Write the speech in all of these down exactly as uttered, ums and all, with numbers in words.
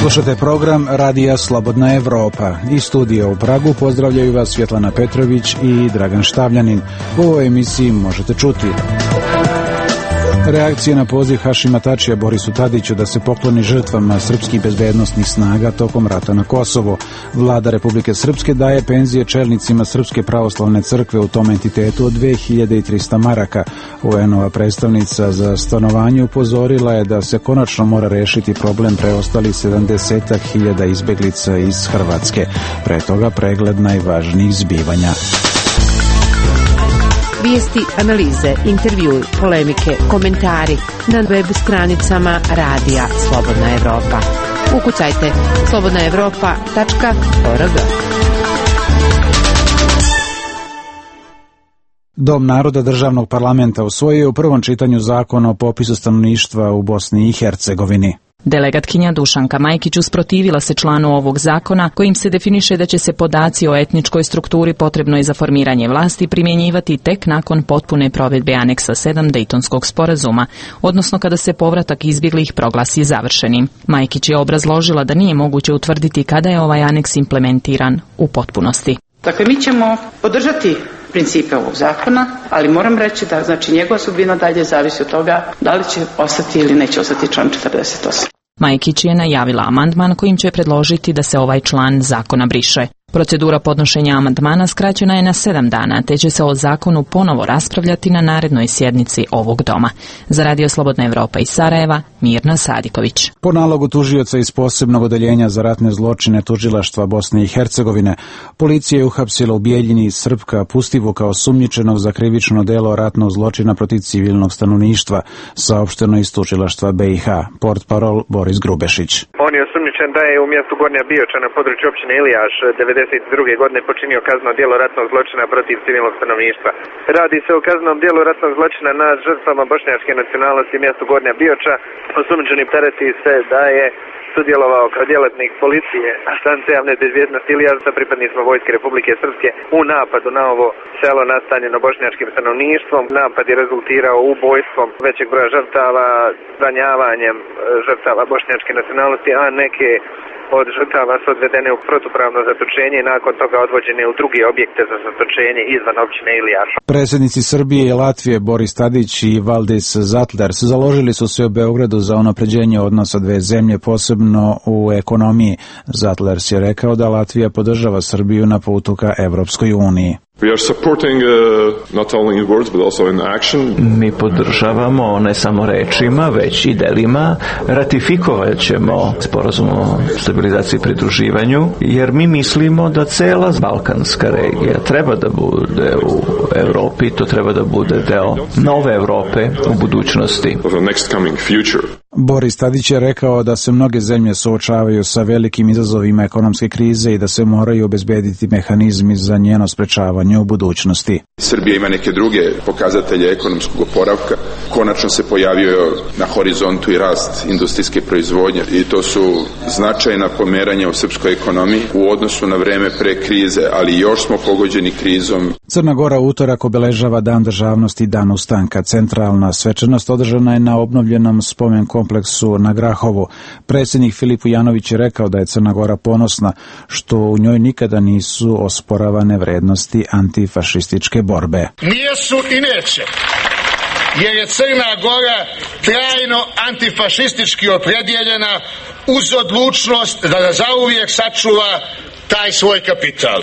Slušate program Radija Slobodna Evropa. Iz studija u Pragu pozdravljaju vas Svjetlana Petrović i Dragan Štavljanin. U ovoj emisiji možete čuti reakcije na poziv Hašima Tačija Borisu Tadiću da se pokloni žrtvama srpskih bezbednosnih snaga tokom rata na Kosovo. Vlada Republike Srpske daje penzije čelnicima Srpske pravoslavne crkve u tom entitetu od dve hiljade trista maraka. U en-ova predstavnica za stanovanje upozorila je da se konačno mora rešiti problem preostalih sedamdeset hiljada izbeglica iz Hrvatske. Pre toga pregled najvažnijih zbivanja. Vijesti, analize, intervjui, polemike, komentari na web stranicama Radija Slobodna Evropa. Ukucajte slobodna evropa tačka org. Dom naroda državnog parlamenta usvojio je u prvom čitanju zakon o popisu stanovništva u Bosni i Hercegovini. Delegatkinja Dušanka Majkić usprotivila se članu ovog zakona kojim se definiše da će se podaci o etničkoj strukturi potrebnoj za formiranje vlasti primjenjivati tek nakon potpune provedbe aneksa sedam Dejtonskog sporazuma, odnosno kada se povratak izbjeglih proglasi završenim. Majkić je obrazložila da nije moguće utvrditi kada je ovaj aneks implementiran u potpunosti. Dakle, mi ćemo podržati principe ovog zakona, ali moram reći da znači njegova sudbina dalje zavisi od toga da li će ostati ili neće ostati član četrdeset osam. Majkić je najavila amandman kojim će predložiti da se ovaj član zakona briše. Procedura podnošenja amandmana skraćena je na sedam dana, te će se o zakonu ponovo raspravljati na narednoj sjednici ovog doma. Za Radio Slobodna Evropa iz Sarajeva, Mirna Sadiković. Po nalogu tužioca iz posebnog odeljenja za ratne zločine tužilaštva Bosne i Hercegovine, policija je uhapsila u Bijeljini Srpka Pustivu kao sumnjičenog za krivično delo ratnog zločina protiv civilnog stanovništva, saopšteno iz tužilaštva be i ha. Portparol Boris Grubešić. On je osumnjičen da je u mjestu Gornja Bioča na području općine Ilijaš devedeset druge godine počinio kazneno djelo ratnog zločina protiv civilnog stanovništva. Radi se o kaznenom djelu ratnog zločina nad žrtvama bošnjačke nacionalnosti mjestu Gornja Bioča. Osumnjičeni tereti se da je sudjelovao kao djelatnik policije, a stanice javne bezbjednosti Ilijaš sa pripadnicima Vojske Republike Srpske u napadu na ovo selo nastanjeno bošnjačkim stanovništvom. Napad je rezultirao ubojstvom većeg broja žrtava, ranjavanjem žrtava bošnjačke nacionalnosti, a neke od žrtava su odvedene u protupravno zatočenje i nakon toga odvođene u druge objekte za zatočenje izvan općine Ilijaš. Predsjednici Srbije i Latvije Boris Tadić i Valdis Zatler založili su se u Beogradu za unapređenje odnosa dve zemlje, posebno u ekonomiji. Zatler je rekao da Latvija podržava Srbiju na putu ka Evropskoj uniji. We are supporting uh, not only in words but also in action. Mi podržavamo ne samo rečima, već i delima. Ratifikovat ćemo sporazum o stabilizaciji i pridruživanju, jer mi mislimo da cela balkanska regija treba da bude u Europi, to treba da bude deo nove Europe u budućnosti. Of the next coming future. Boris Tadić je rekao da se mnoge zemlje suočavaju sa velikim izazovima ekonomske krize i da se moraju obezbediti mehanizmi za njeno sprečavanje u budućnosti. Srbija ima neke druge pokazatelje ekonomskog oporavka. Konačno se pojavio na horizontu i rast industrijske proizvodnje i to su značajna pomeranja u srpskoj ekonomiji u odnosu na vreme pre krize, ali još smo pogođeni krizom. Crna Gora utorak obeležava Dan državnosti i Dan ustanka. Centralna svečanost održana je na obnovljenom spomen kompleksu na Grahovu. Predsjednik Filip Ujanović je rekao da je Crna Gora ponosna što u njoj nikada nisu osporavane vrednosti antifašističke borbe. Nijesu i neće, jer je Crna Gora trajno antifašistički opredjeljena uz odlučnost da zauvijek sačuva taj svoj kapital.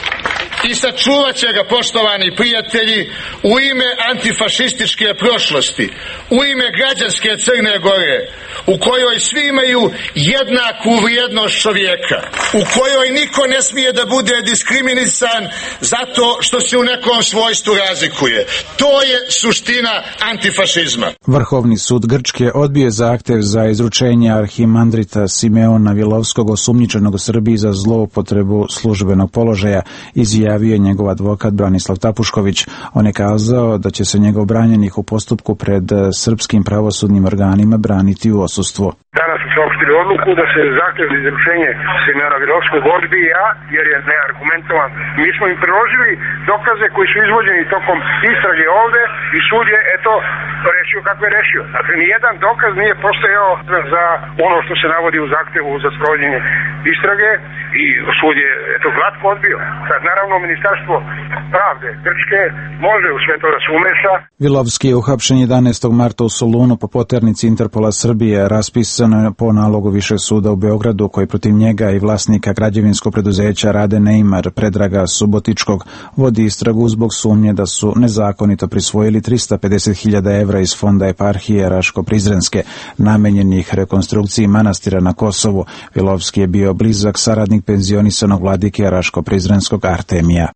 I sačuvat će ga, poštovani prijatelji, u ime antifašističke prošlosti, u ime građanske Crne Gore, u kojoj svi imaju jednaku vrijednost čovjeka, u kojoj niko ne smije da bude diskriminisan zato što se u nekom svojstvu razlikuje. To je suština antifašizma. Vrhovni sud Grčke odbio zahtjev za izručenje arhimandrita Simeona Vilovskog, osumnjičenog u Srbiji za zloupotrebu službenog položaja, izjavio je njegov advokat Branislav Tapušković. On je kazao da će se njegov branjenik u postupku pred srpskim pravosudnim organima braniti u odsustvu. Danas saopštili odluku da se zahtev za izručenje seminara Virovskog odbija jer je neargumentovan. Mi smo im priložili dokaze koji su izvođeni tokom istrage ovde i sud je eto rešio kako je rešio. Dakle, nijedan dokaz nije postojao za ono što se navodi u zahtevu za sprovođenje istrage i sud je eto glatko odbio. Sad naravno Ministarstvo pravde Grčke može u sve to da se umeša. Vilovski je uhapšen jedanaestog marta u Solunu po poternici Interpola Srbije. Raspisano je po nalogu Višeg suda u Beogradu koji protiv njega i vlasnika građevinskog preduzeća Rade Neymar Predraga Subotičkog vodi istragu zbog sumnje da su nezakonito prisvojili trista pedeset hiljada evra iz fonda eparhije Raško-Prizrenske namenjenih rekonstrukciji manastira na Kosovu. Vilovski je bio blizak saradnik penzionisanog vladike Raško-Prizrenskog Artemija.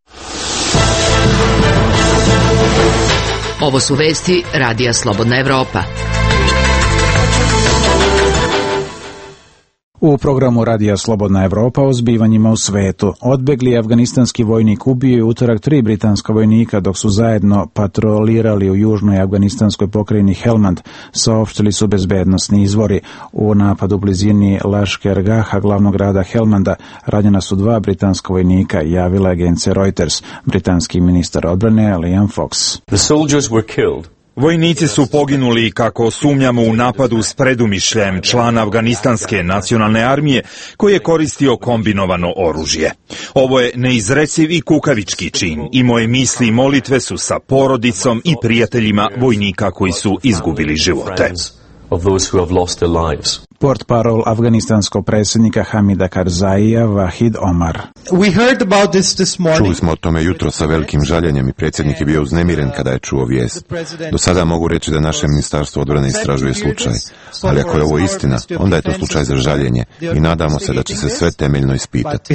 Ovo su vesti Radija Slobodna Evropa. U programu Radija Slobodna Evropa o zbivanjima u svetu. Odbegli afganistanski vojnik ubio je utorak tri britanska vojnika dok su zajedno patrolirali u južnoj afganistanskoj pokrajini Helmand, saopštili su bezbednosni izvori. U napadu u blizini Laškergaha, glavnog grada Helmanda, ranjena su dva britanska vojnika, javila agencija Reuters. Britanski ministar odbrane Liam Fox. The soldiers were killed. Vojnici su poginuli kako sumnjamo u napadu s predumišljajem člana afganistanske nacionalne armije koji je koristio kombinovano oružje. Ovo je neizreciv i kukavički čin i moje misli i molitve su sa porodicom i prijateljima vojnika koji su izgubili živote. Portparol afganistanskog predsjednika Hamida Karzaija Vahid Omar. Čuli smo o tome jutro sa velikim žaljenjem i predsjednik je bio uznemiren kada je čuo vijest. Do sada mogu reći da naše ministarstvo odbrane istražuje slučaj, ali ako je ovo istina, onda je to slučaj za žaljenje i nadamo se da će se sve temeljno ispitati.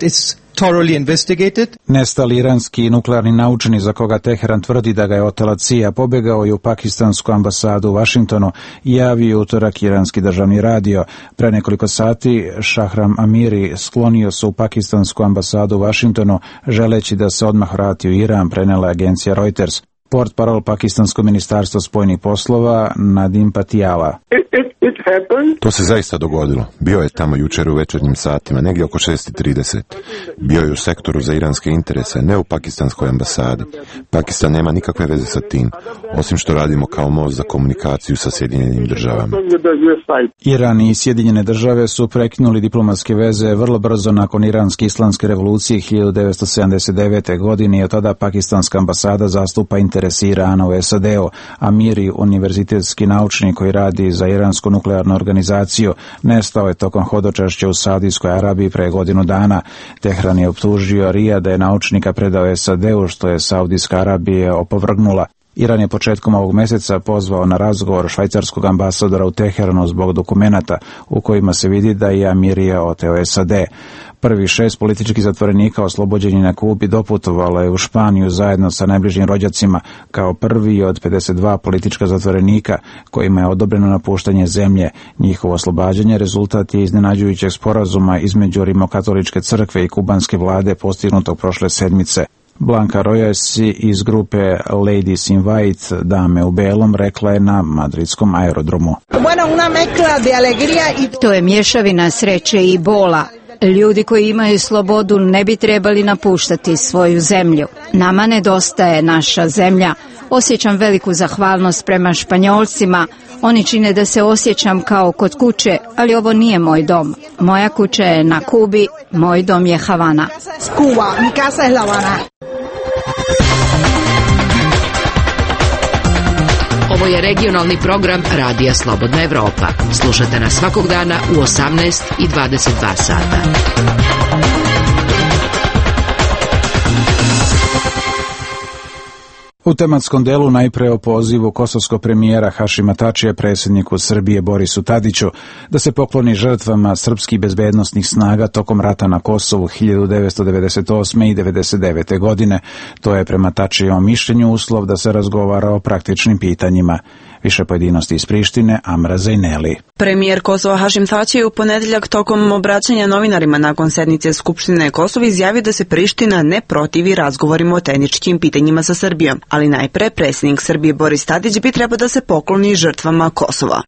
Nestali iranski nuklearni naučnik za koga Teheran tvrdi da ga je otela C I A pobjegao je u pakistansku ambasadu u Vašingtonu i javio utorak iranski državni radio. Pre nekoliko sati Šahram Amiri sklonio se u pakistansku ambasadu u Vašingtonu želeći da se odmah vrati u Iran, prenela agencija Reuters. Portparol pakistansko ministarstvo spoljnih poslova Nadim Patiala. To se zaista dogodilo. Bio je tamo jučer u večernjim satima, negdje oko šest i trideset. Bio je u sektoru za iranske interese, ne u pakistanskoj ambasadi. Pakistan nema nikakve veze sa tim, osim što radimo kao most za komunikaciju sa Sjedinjenim državama. Iran i Sjedinjene države su prekinuli diplomatske veze vrlo brzo nakon iranske islamske revolucije hiljadu devetsto sedamdeset devete. godine i od tada pakistanska ambasada zastupa interesi Irana u S A D-u. Amiri, univerzitetski naučnik koji radi za iransku nuklearnu organizaciju, nestao je tokom hodočašća u Saudijskoj Arabiji pre godinu dana. Tehran je optužio Rija da je naučnika predao S A D-u, što je Saudijska Arabija opovrgnula. Iran je početkom ovog mjeseca pozvao na razgovor švajcarskog ambasadora u Teheranu zbog dokumenata u kojima se vidi da je Amirija oteo S A D. Prvi šest političkih zatvorenika oslobođeni na Kubi doputovalo je u Španiju zajedno sa najbližim rođacima kao prvi od pedeset dva politička zatvorenika kojima je odobreno napuštanje zemlje. Njihovo oslobađanje rezultat je iznenađujućeg sporazuma između Rimokatoličke crkve i kubanske vlade postignutog prošle sedmice. Blanca Rojas iz grupe Ladies in White, dame u belom, rekla je na madridskom aerodromu. To je mješavina sreće i bola. Ljudi koji imaju slobodu ne bi trebali napuštati svoju zemlju. Nama nedostaje naša zemlja. Osjećam veliku zahvalnost prema Španjolcima. Oni čine da se osjećam kao kod kuće, ali ovo nije moj dom. Moja kuća je na Kubi, moj dom je Havana. Ovo je regionalni program Radija Slobodna Evropa. Slušajte nas svakog dana u osamnaest i dvadeset dva sata. U tematskom delu najpre o pozivu kosovskog premijera Hašima Tačija predsjedniku Srbije Borisu Tadiću da se pokloni žrtvama srpskih bezbednosnih snaga tokom rata na Kosovu hiljadu devetsto devedeset osme i devedeset devete. godine. To je prema Tačijevom mišljenju uslov da se razgovara o praktičnim pitanjima. Više pojedinosti iz Prištine, Amra Zajneli. Premijer Kosova Hašim Tači je u ponedeljak tokom obraćanja novinarima nakon sednice Skupštine Kosova izjavio da se Priština ne protivi razgovorima o tehničkim pitanjima sa Srbijom, ali najpre predsjednik Srbije Boris Tadić bi trebao da se pokloni žrtvama Kosova.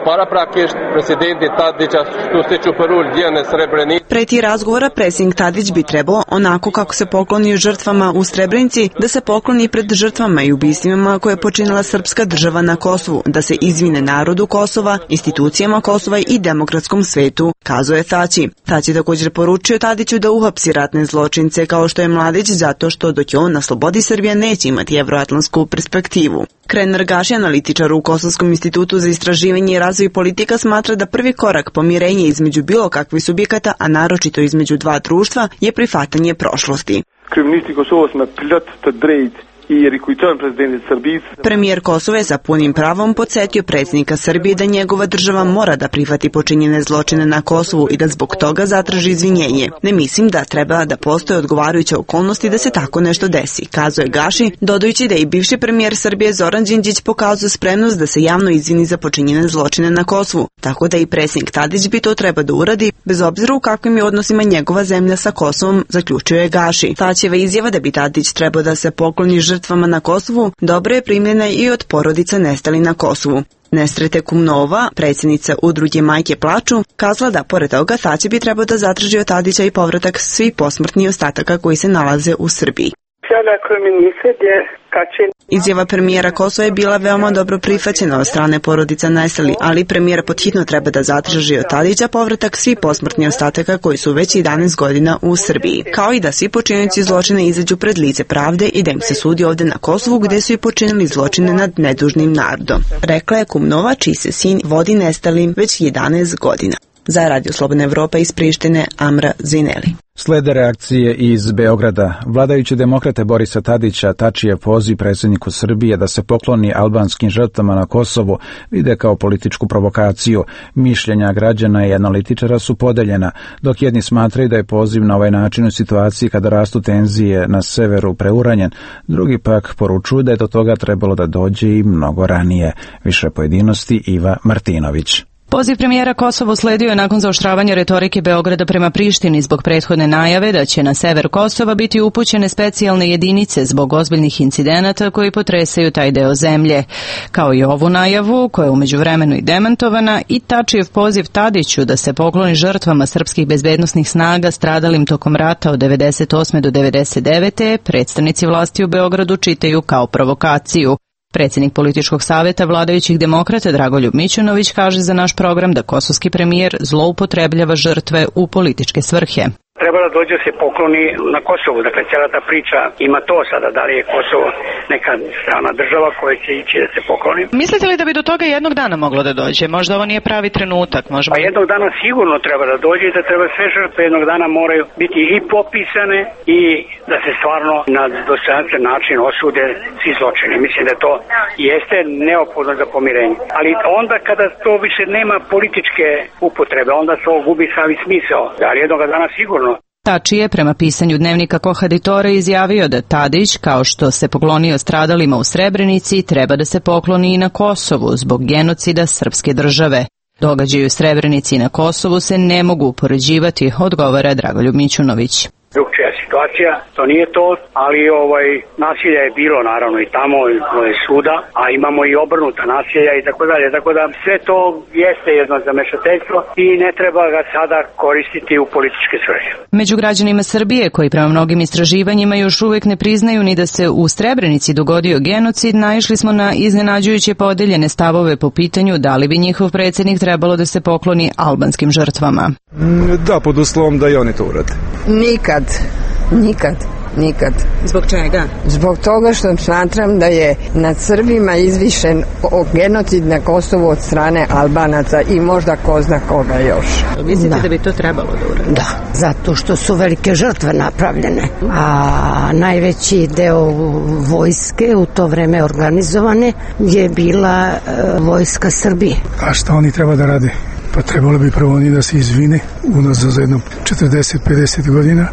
Pre ti razgovora predsjednik Tadić bi trebao, onako kako se poklonio žrtvama u Srebrenici, da se pokloni pred žrtvama i ubistvima koje je počinila srpska država na Kosovu, da se izvine narodu Kosova, institucijama Kosova i demokratskom svetu, kazuje Tači. Tači također poručio Tadiću da uhapsi ratne zločince kao što je Mladić, zato što dok je on na slobodi Srbija neće imati evroatlantsku perspektivu. Krenar Gaši, analitičar u Kosovskom institutu za istraživanje i razvoj politika, smatra da prvi korak pomirenja između bilo kakvih subjekata, a naročito između dva društva, je prihvatanje prošlosti. Premijer Kosova je sa punim pravom podsjetio predsjednika Srbije da njegova država mora da prihvati počinjene zločine na Kosovu i da zbog toga zatraži izvinjenje. Ne mislim da treba da postoje odgovarajuće okolnosti da se tako nešto desi, kazuje Gaši, dodajući da je i bivši premijer Srbije Zoran Đinđić pokazao spremnost da se javno izvini za počinjene zločine na Kosovu, tako da i predsjednik Tadić bi to treba da uradi, bez obzira u kakvim je odnosima njegova zemlja sa Kosovom, zaključuje Gaši. Tačeva izjava da bi Tadić trebao da se pokloni žrtvama na Kosovu dobro je primljena i od porodica nestali na Kosovu. Nesrete Kumnova, predsjednica udruge Majke plaču, kazala da pored toga Tači bi trebao da zatraži od Tadića i povratak svih posmrtnih ostataka koji se nalaze u Srbiji. Izjava premijera Kosova je bila veoma dobro prihvaćena od strane porodica nestalih, ali premijer podhitno treba da zatraži od Tadića povratak svih posmrtnih ostataka koji su već jedanaest godina u Srbiji, kao i da svi počinioci zločina izađu pred lice pravde i da im se sudi ovde na Kosovu gde su i počinili zločine nad nedužnim narodom. Rekla je Kumnova, čiji se sin vodi nestalim već jedanaest godina. Za Radio Slobodna Evropa iz Prištine, Amra Zajneli. Slede reakcije iz Beograda. Vladajući demokrate Borisa Tadića Tačijev poziv predsjedniku Srbije da se pokloni albanskim žrtvama na Kosovu vide kao političku provokaciju. Mišljenja građana i analitičara su podeljena, dok jedni smatraju da je poziv na ovaj način u situaciji kada rastu tenzije na severu preuranjen, drugi pak poručuju da je do toga trebalo da dođe i mnogo ranije. Više pojedinosti Iva Martinović. Poziv premijera Kosova usledio je nakon zaoštravanja retorike Beograda prema Prištini zbog prethodne najave da će na sever Kosova biti upućene specijalne jedinice zbog ozbiljnih incidenata koji potresaju taj deo zemlje. Kao i ovu najavu, koja je u međuvremenu i demantovana, i Tačijev poziv Tadiću da se pokloni žrtvama srpskih bezbednosnih snaga stradalim tokom rata od devedeset osme do devedeset devete predstavnici vlasti u Beogradu čitaju kao provokaciju. Predsjednik političkog savjeta vladajućih demokrata Dragoljub Mićunović kaže za naš program da kosovski premijer zloupotrebljava žrtve u političke svrhe. Treba da dođe se pokloni na Kosovu, dakle cijela ta priča ima to sada, da li je Kosovo neka strana država koja će ići da se pokloni. Mislite li da bi do toga jednog dana moglo da dođe? Možda ovo nije pravi trenutak. Možda... Pa jednog dana sigurno treba da dođe i da treba sve žrtve jednog dana moraju biti i popisane i da se stvarno na dostojanstven način osude svi zločini. Mislim da to jeste neophodno za pomirenje. Ali onda kada to više nema političke upotrebe, onda to gubi savi smisao. Ali jednog dana sigurno. Tači je prema pisanju dnevnika Kohaditore izjavio da Tadić, kao što se poklonio stradalima u Srebrenici, treba da se pokloni i na Kosovu zbog genocida srpske države. Događaji u Srebrenici i na Kosovu se ne mogu upoređivati, odgovara Dragoljub Mićunović. Drugčija situacija, to nije to, ali ovaj nasilja je bilo naravno i tamo je svuda, a imamo i obrnuta nasilja i tako dalje, tako da sve to jeste jedno zamešateljstvo i ne treba ga sada koristiti u političke svrhe. Među građanima Srbije, koji prema mnogim istraživanjima još uvijek ne priznaju ni da se u Srebrenici dogodio genocid, naišli smo na iznenađujuće podeljene stavove po pitanju da li bi njihov predsjednik trebalo da se pokloni albanskim žrtvama. Da, pod uslovom da i oni to urade. Nikad, nikad, nikad. Zbog čega? Zbog toga što smatram da je nad Srbima izvišen genocid na Kosovu od strane Albanaca i možda ko zna koga još. Mislite da, da bi to trebalo da uradi? Da, zato što su velike žrtve napravljene, a najveći deo vojske u to vreme organizovane je bila e, vojska Srbije. A šta oni treba da rade? Pa trebalo bi prvo oni da se izvine unazad za jedno četrdeset pedeset godina,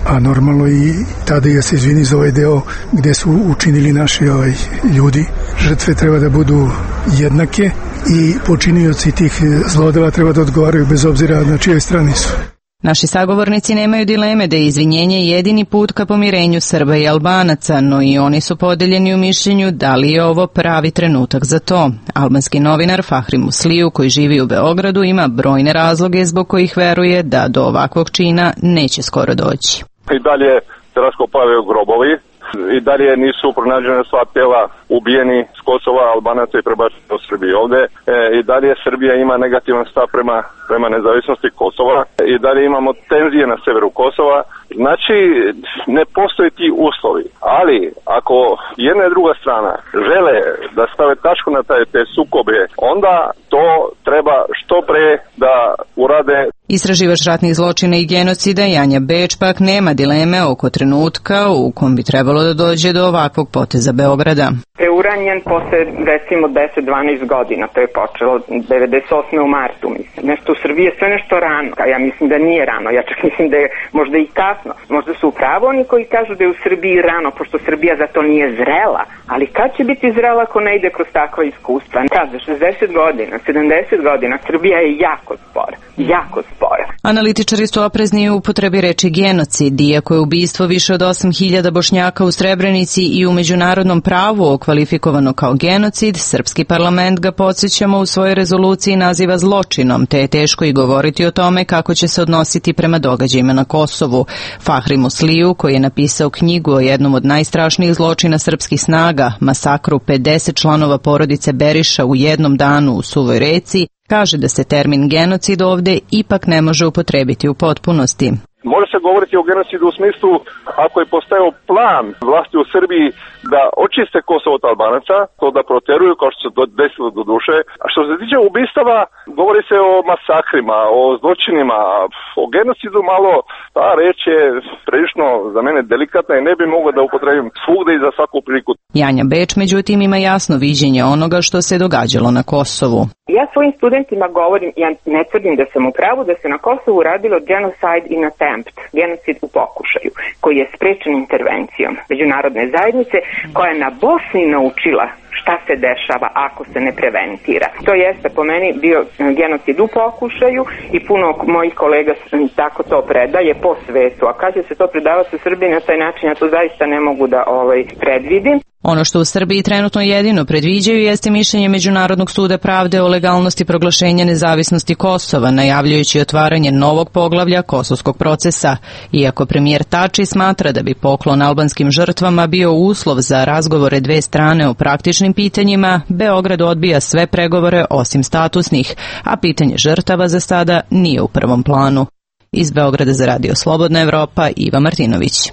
a normalno i tada ja se izvini za ovaj deo gde su učinili naši ovaj, ljudi. Žrtve treba da budu jednake i počinioci tih zlodela treba da odgovaraju bez obzira na čijoj strani su. Naši sagovornici nemaju dileme da je izvinjenje jedini put ka pomirenju Srba i Albanaca, no i oni su podeljeni u mišljenju da li je ovo pravi trenutak za to. Albanski novinar Fahri Musliju, koji živi u Beogradu, ima brojne razloge zbog kojih veruje da do ovakvog čina neće skoro doći. I dalje se raskopavaju grobovi, i dalje nisu pronađene sva tela ubijeni s Kosova, Albanaca i prebačeni u Srbiji ovde. E, I dalje Srbija ima negativan stav prema, prema nezavisnosti Kosova. I dalje imamo tenzije na severu Kosova. Znači, ne postoje ti uslovi. Ali, ako jedna i druga strana žele da stave tačku na taj, te sukobe, onda to treba što pre da urade. Istraživač ratnih zločina i genocida Janja Beč pak nema dileme oko trenutka u kom bi trebalo da dođe do ovakvog poteza Beograda. Preuranjen posle recimo deset do dvanaest godina, to je počelo devedeset osme u martu, mislim. Nešto u Srbiji je sve nešto rano, ja mislim da nije rano, ja čak mislim da je možda i kasno. Možda su upravo oni koji kažu da je u Srbiji rano, pošto Srbija za to nije zrela, ali kad će biti zrela ako ne ide kroz takva iskustva? Kaže, šezdeset godina, sedamdeset godina, Srbija je jako spora, jako spora. Analitičari su oprezni u upotrebi reči genocid, iako je ubistvo više od osam hiljada Bošnjaka u Srebrenici i u međunarodnom pravu okvalifikovano kao genocid, srpski parlament ga, podsjećamo, u svojoj rezoluciji naziva zločinom, te je teško i govoriti o tome kako će se odnositi prema događajima na Kosovu. Fahri Musliju, koji je napisao knjigu o jednom od najstrašnijih zločina srpskih snaga, masakru pedeset članova porodice Beriša u jednom danu u Suvoj Reci, kaže da se termin genocid ovde ipak ne može upotrebiti u potpunosti. Može se govoriti o genocidu u smislu ako je postojao plan vlasti u Srbiji da očiste Kosovo od Albanaca, to da proteruju kao što se desilo do duše. A što se tiče ubistava, govori se o masakrima, o zločinima, o genocidu malo, ta reč je prilično za mene delikatna i ne bi mogla da upotrebim svugde i za svaku priliku. Janja Beč, međutim, ima jasno viđenje onoga što se događalo na Kosovu. Ja svojim studentima govorim, ja ne tvrdim da sam u pravu, da se na Kosovu radilo genocide in attempt, genocid u pokušaju, koji je sprečen intervencijom međunarodne zajednice, koja je na Bosni naučila šta se dešava ako se ne preventira. To jeste po meni bio genocid u pokušaju i puno mojih kolega tako to predaje po svetu. A kad će se to predavati u Srbiji na taj način, ja to zaista ne mogu da ovaj, predvidim. Ono što u Srbiji trenutno jedino predviđaju jeste mišljenje Međunarodnog suda pravde o legalnosti proglašenja nezavisnosti Kosova, najavljujući otvaranje novog poglavlja kosovskog procesa. Iako premijer Tači smatra da bi poklon albanskim žrtvama bio uslov za razgovore dve strane o praktičnim pitanjima, Beograd odbija sve pregovore osim statusnih, a pitanje žrtava za sada nije u prvom planu. Iz Beograda za Radio Slobodna Evropa, Iva Martinović.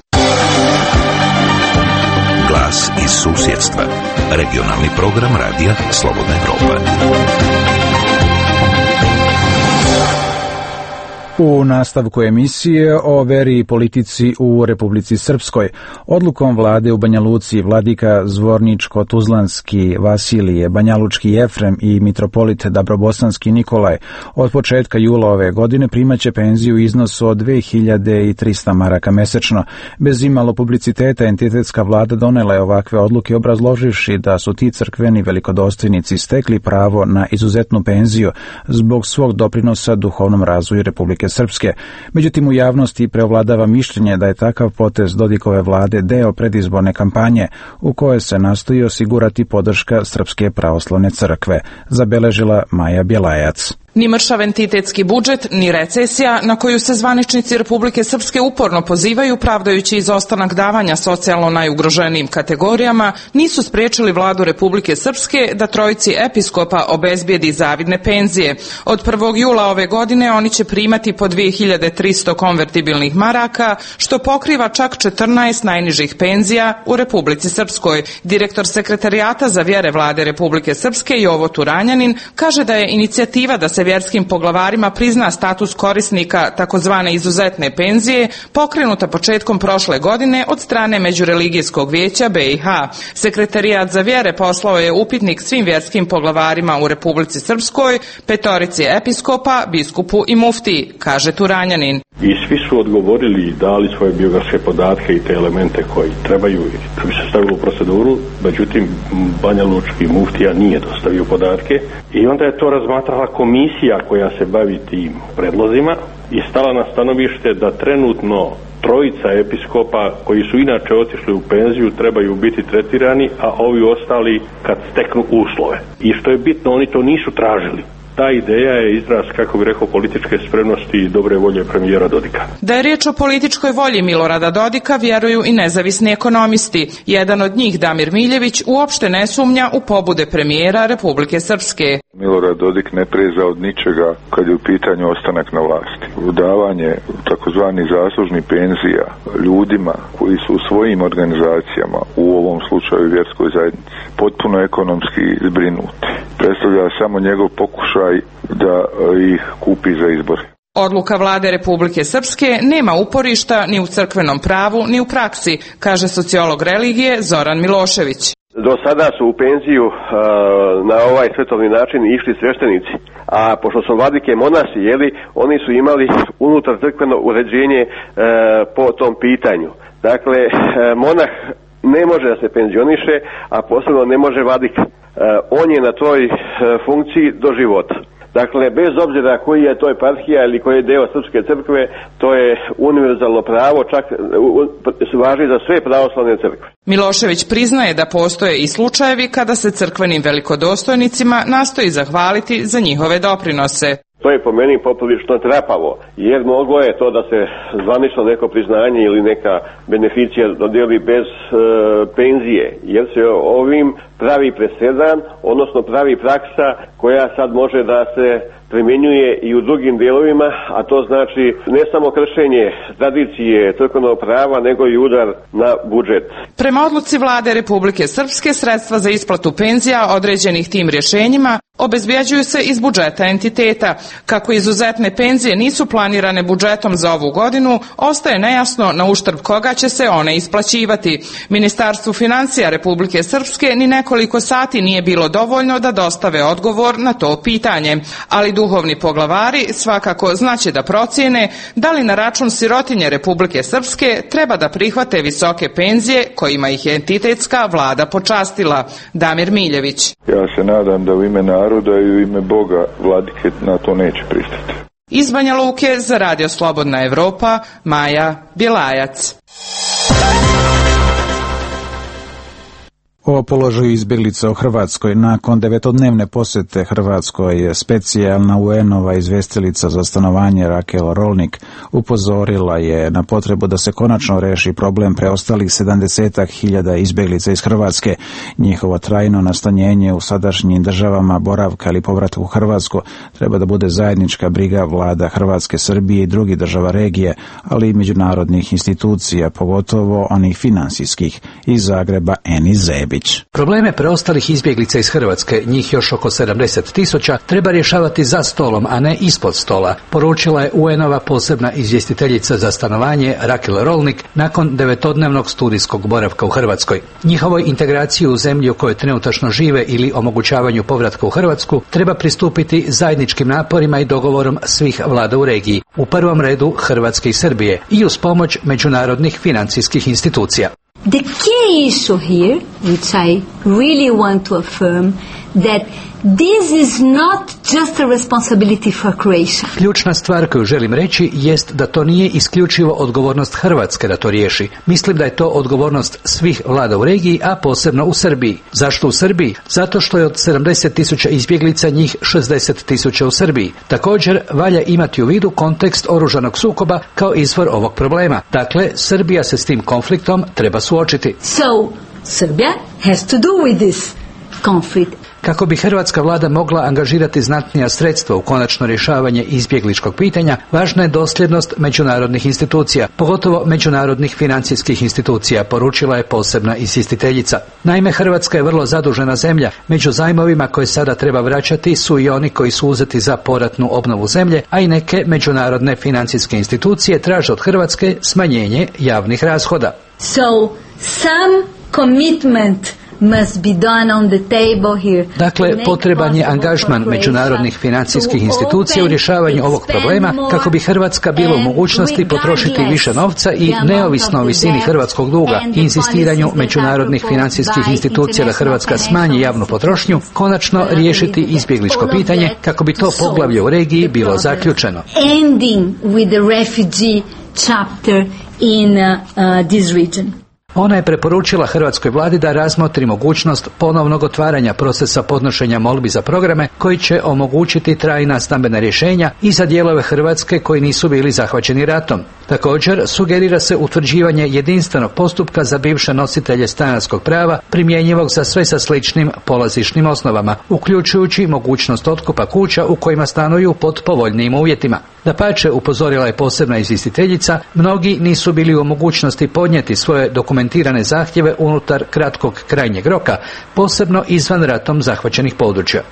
Glas iz susjedstva. Regionalni program Radija Slobodna Evropa. U nastavku emisije o veri i politici u Republici Srpskoj. Odlukom vlade u Banja Luci vladika Zvorničko-Tuzlanski Vasilije, Banjalučki Jefrem i mitropolit Dabrobosanski Nikolaj od početka jula ove godine primaće penziju u iznosu od dve hiljade trista maraka mesečno. Bez imalo publiciteta entitetska vlada donela je ovakve odluke obrazloživši da su ti crkveni velikodostojnici stekli pravo na izuzetnu penziju zbog svog doprinosa duhovnom razvoju Republike Srpske. Međutim, u javnosti preovladava mišljenje da je takav potez Dodikove vlade deo predizborne kampanje u kojoj se nastoji osigurati podrška Srpske pravoslavne crkve, zabeležila Maja Bjelajac. Ni mršav entitetski budžet, ni recesija na koju se zvaničnici Republike Srpske uporno pozivaju pravdajući izostanak davanja socijalno najugroženijim kategorijama nisu spriječili vladu Republike Srpske da trojici episkopa obezbijedi zavidne penzije. Od prvog jula ove godine oni će primati po dve hiljade trista konvertibilnih maraka, što pokriva čak četrnaest najnižih penzija u Republici Srpskoj. Direktor sekretarijata za vjere vlade Republike Srpske Jovo Turanjanin kaže da je inicijativa da se se vjerskim poglavarima prizna status korisnika takozvane izuzetne penzije, pokrenuta početkom prošle godine od strane Međureligijskog vijeća B i H. Sekretarijat za vjere poslao je upitnik svim vjerskim poglavarima u Republici Srpskoj, petorici episkopa, biskupu i muftiji, kaže Turanjanin. I svi su odgovorili i dali svoje biografske podatke i te elemente koji trebaju da bi se stavili u proceduru, međutim Banja Lučki muftija nije dostavio podatke i onda je to razmatrala komisija koja se bavi tim predlozima i stala na stanovište da trenutno trojica episkopa koji su inače otišli u penziju trebaju biti tretirani, a ovi ostali kad steknu uslove. I što je bitno, oni to nisu tražili. Ta ideja je izraz, kako bi rekao, političke spremnosti i dobre volje premijera Dodika. Da je riječ o političkoj volji Milorada Dodika vjeruju i nezavisni ekonomisti. Jedan od njih, Damir Miljević, uopšte ne sumnja u pobude premijera Republike Srpske. Milorad Dodik ne preza od ničega kad je u pitanju ostanak na vlasti. Udavanje takozvani zaslužni penzija ljudima koji su u svojim organizacijama, u ovom slučaju vjerskoj zajednici, potpuno ekonomski zbrinuti. Predstavlja samo njegov pokušaj da ih kupi za izbore. Odluka vlade Republike Srpske nema uporišta ni u crkvenom pravu ni u praksi, kaže sociolog religije Zoran Milošević. Do sada su u penziju uh, na ovaj svetovni način išli sveštenici, a pošto su vladike monasi, jeli, oni su imali unutar crkveno uređenje uh, po tom pitanju. Dakle, uh, monah ne može da se penzioniše, a posebno ne može vladik. Uh, on je na toj uh, funkciji do života. Dakle, bez obzira koji je to eparhija ili koji je deo Srpske crkve, to je univerzalno pravo, čak važi za sve pravoslavne crkve. Milošević priznaje da postoje i slučajevi kada se crkvenim velikodostojnicima nastoji zahvaliti za njihove doprinose. To je po meni poprilično trapavo, jer moglo je to da se zvanično neko priznanje ili neka beneficija dodijeli bez e, penzije, jer se ovim pravi presedan, odnosno pravi praksa koja sad može da se primjenjuje i u drugim dijelovima, a to znači ne samo kršenje tradicije crkvenog prava, nego i udar na budžet. Prema odluci vlade Republike Srpske, sredstva za isplatu penzija određenih tim rješenjima obezbjeđuju se iz budžeta entiteta. Kako izuzetne penzije nisu planirane budžetom za ovu godinu, ostaje nejasno na uštrb koga će se one isplaćivati. Ministarstvu financija Republike Srpske ni nekoliko sati nije bilo dovoljno da dostave odgovor na to pitanje, ali duhovni poglavari svakako znaće da procijene da li na račun sirotinje Republike Srpske treba da prihvate visoke penzije kojima ih je entitetska vlada počastila. Damir Miljević. Ja se nadam da u ime naroda i u ime Boga vladike na to neće pristati. Iz Banja Luke za Radio Slobodna Evropa, Maja Bjelajac. O položaju izbjeglica u Hrvatskoj nakon devetodnevne posjete Hrvatskoj je specijalna U N-ova izvjestiteljica za stanovanje Rakel Rolnik upozorila je na potrebu da se konačno reši problem preostalih sedamdesetak hiljada izbjeglica iz Hrvatske. Njihovo trajno nastanjenje u sadašnjim državama boravka ili povratka u Hrvatsku treba da bude zajednička briga vlada Hrvatske, Srbije i drugih država regije, ali i međunarodnih institucija, pogotovo onih finansijskih. Iz Zagreba Eni Zebić. Probleme preostalih izbjeglica iz Hrvatske, njih još oko sedamdeset tisuća, treba rješavati za stolom, a ne ispod stola, poručila je U N-ova posebna izvjestiteljica za stanovanje Rakel Rolnik nakon devetodnevnog studijskog boravka u Hrvatskoj. Njihovoj integraciji u zemlji u kojoj trenutačno žive ili omogućavanju povratka u Hrvatsku treba pristupiti zajedničkim naporima i dogovorom svih vlada u regiji, u prvom redu Hrvatske i Srbije, i uz pomoć međunarodnih financijskih institucija. The key issue here, which I really want to affirm, that this is not just a responsibility for Croatia. Ključna stvar koju želim reći jest da to nije isključivo odgovornost Hrvatske da to riješi. Mislim da je to odgovornost svih vlada u regiji, a posebno u Srbiji. Zašto u Srbiji? Zato što je od sedamdeset tisuća izbjeglica njih šezdeset tisuća u Srbiji. Također, valja imati u vidu kontekst oružanog sukoba kao izvor ovog problema. Dakle, Srbija se s tim konfliktom treba suočiti. So, Serbia has to do with this conflict. Kako bi hrvatska vlada mogla angažirati znatnija sredstva u konačno rješavanje izbjegličkog pitanja, važna je dosljednost međunarodnih institucija, pogotovo međunarodnih financijskih institucija, poručila je posebna izvjestiteljica. Naime, Hrvatska je vrlo zadužena zemlja. Među zajmovima koje sada treba vraćati su i oni koji su uzeti za poratnu obnovu zemlje, a i neke međunarodne financijske institucije traže od Hrvatske smanjenje javnih rashoda. So, some commitment must be done on the table here. Dakle, potreban je angažman međunarodnih financijskih institucija u rješavanju ovog problema kako bi Hrvatska bila u mogućnosti potrošiti više novca i neovisno o visini hrvatskog duga i insistiranju međunarodnih financijskih institucija da Hrvatska smanji javnu potrošnju, konačno riješiti izbjegličko pitanje kako bi to poglavlje u regiji bilo zaključeno. Ending with the refugee chapter in uh, uh, this region. Ona je preporučila hrvatskoj vladi da razmotri mogućnost ponovnog otvaranja procesa podnošenja molbi za programe koji će omogućiti trajna stambena rješenja i za dijelove Hrvatske koji nisu bili zahvaćeni ratom. Također, sugerira se utvrđivanje jedinstvenog postupka za bivše nositelje stanarskog prava primjenjivog za sve sa sličnim polazišnim osnovama, uključujući mogućnost otkupa kuća u kojima stanuju pod povoljnijim uvjetima. Dapače, upozorila je posebna izvjestiteljica, mnogi nisu bili u mogućnosti podnijeti svoje dokumentirane zahtjeve unutar kratkog krajnjeg roka, posebno izvan ratom zahvaćenih područja.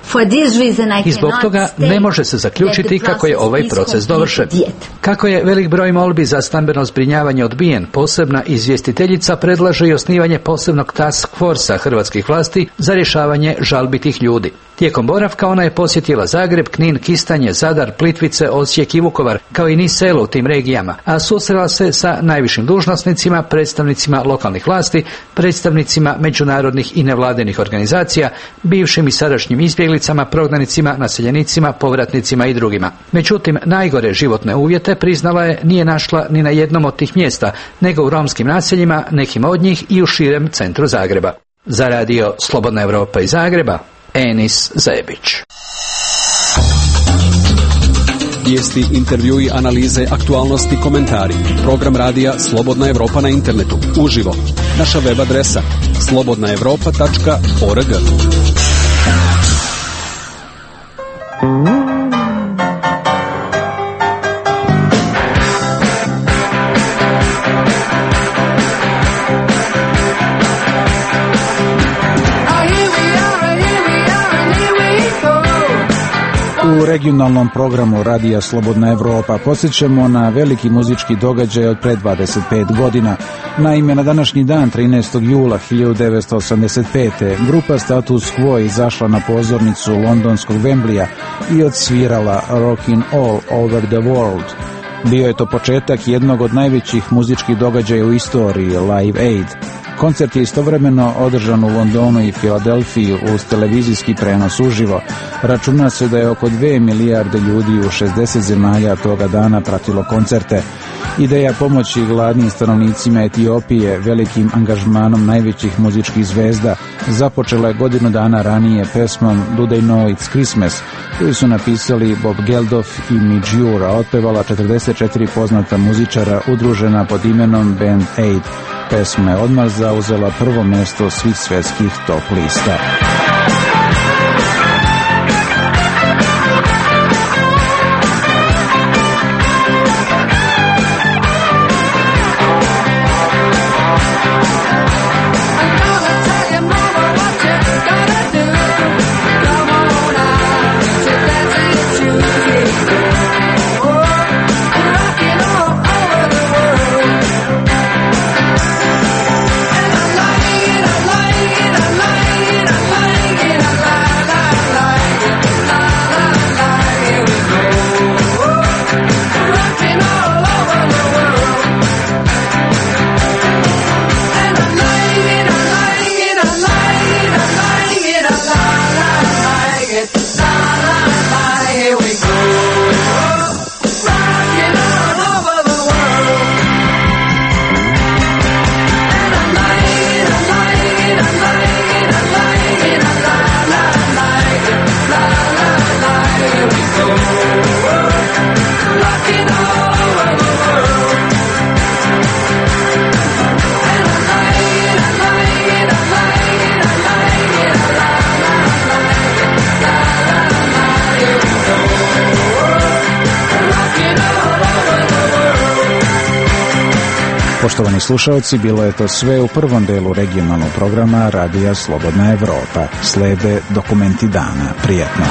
I zbog toga ne može se zaključiti kako je ovaj proces dovršen. Kako je velik broj molbi za stambeno zbrinjavanje odbijen, posebna izvjestiteljica predlaže i osnivanje posebnog task forsa hrvatskih vlasti za rješavanje žalbi tih ljudi. Tijekom boravka ona je posjetila Zagreb, Knin, Kistanje, Zadar, Plitvice, Osijek i Vukovar, kao i niz sela u tim regijama, a susrela se sa najvišim dužnosnicima, predstavnicima lokalnih vlasti, predstavnicima međunarodnih i nevladinih organizacija, bivšim i sadašnjim izbjeglicama, prognanicima, naseljenicima, povratnicima i drugima. Međutim, najgore životne uvjete, priznala je, nije našla ni na jednom od tih mjesta, nego u romskim naseljima, nekim od njih i u širem centru Zagreba. Za radio Slobodna Evropa iz Zagreba, Enis Zebić. Vijesti, intervjui, analize, aktualnosti, komentari. Program radija Slobodna Evropa na internetu. Uživo. Naša web adresa slobodna evropa tačka org. U regionalnom programu radija Slobodna Evropa podsjećamo na veliki muzički događaj od pre dvadeset pet godina. Naime, na današnji dan, trinaestog jula hiljadu devetsto osamdeset pete. grupa Status Quo izašla na pozornicu londonskog Wembleya i odsvirala Rockin' All Over the World. Bio je to početak jednog od najvećih muzičkih događaja u istoriji, Live Aid. Koncert je istovremeno održan u Londonu i Filadelfiji uz televizijski prenos uživo. Računa se da je oko dve milijarde ljudi u šezdeset zemalja toga dana pratilo koncerte. Ideja pomoći gladnim stanovnicima Etiopije velikim angažmanom najvećih muzičkih zvezda započela je godinu dana ranije pesmom Do They Know It's Christmas, koju su napisali Bob Geldof i Midge Ure, a otpevala četrdeset četiri poznata muzičara udružena pod imenom Band Aid. Pesma je odmah zauzela prvo mjesto svih svjetskih top lista. I like it, I like it, I like it, I like it. Poštovani slušalci, bilo je to sve u prvom delu regionalnog programa Radija Slobodna Evropa. Slede dokumenti dana. Prijetno.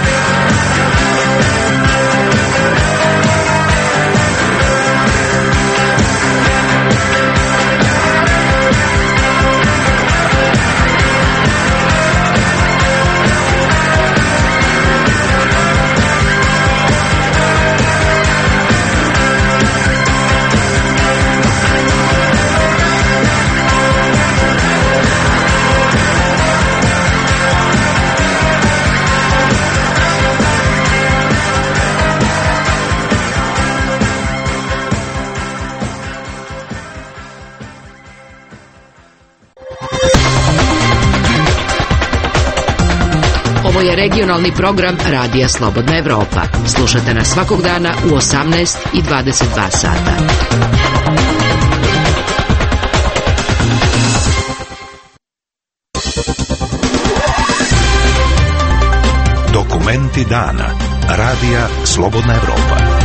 Ovo je regionalni program Radija Slobodna Evropa. Slušate nas svakog dana u osamnaest i dvadeset dva sata. Dokumenti dana. Radija Slobodna Evropa.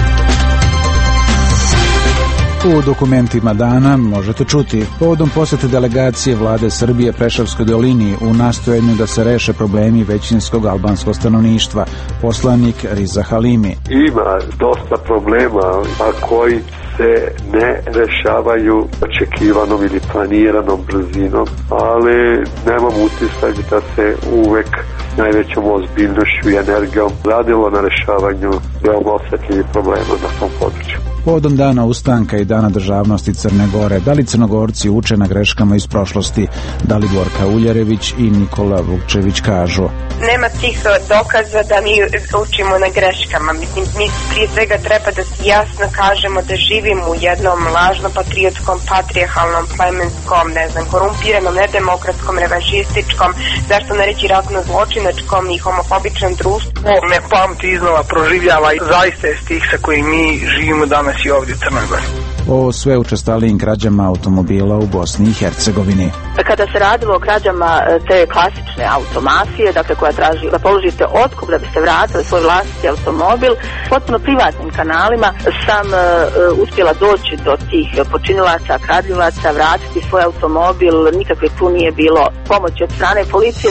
U dokumentima dana možete čuti povodom posete delegacije vlade Srbije Preševskoj dolini u nastojanju da se reše problemi većinskog albanskog stanovništva, poslanik Riza Halimi. Ima dosta problema, a koji se ne rešavaju očekivanom ili planiranom brzinom, ali nemam utisak da se uvek najvećom ozbiljnošću i energijom radilo na rešavanju veoma osjetljivih problema na tom području. Povodom dana ustanka i dana državnosti Crne Gore, da li Crnogorci uče na greškama iz prošlosti, da li Gorka Uljarević i Nikola Vukčević kažu? Nema tih dokaza da mi učimo na greškama. Mislim, mi prije svega treba da si jasno kažemo da živimo u jednom lažno patriotskom, patrijarhalnom, plemenskom, ne znam, korumpiranom, nedemokratskom, revanšističkom, zašto ne reći ratno zločinačkom i homofobičnom društvu. Ne pamti iznova proživljava i zaista je stih sa kojim mi živimo danas i ovdje u Crnoj Gori. O sve učestalijim krađama automobila u Bosni i Hercegovini. Kada se radilo o krađama te klasične automafije, dakle koja traži da položite otkup da biste vratili svoj vlastiti automobil, potpuno privatnim kanalima sam uh, uspjela doći do tih počinilaca, kradljivaca, vratiti svoj automobil, nikakve tu nije bilo pomoći od strane policije.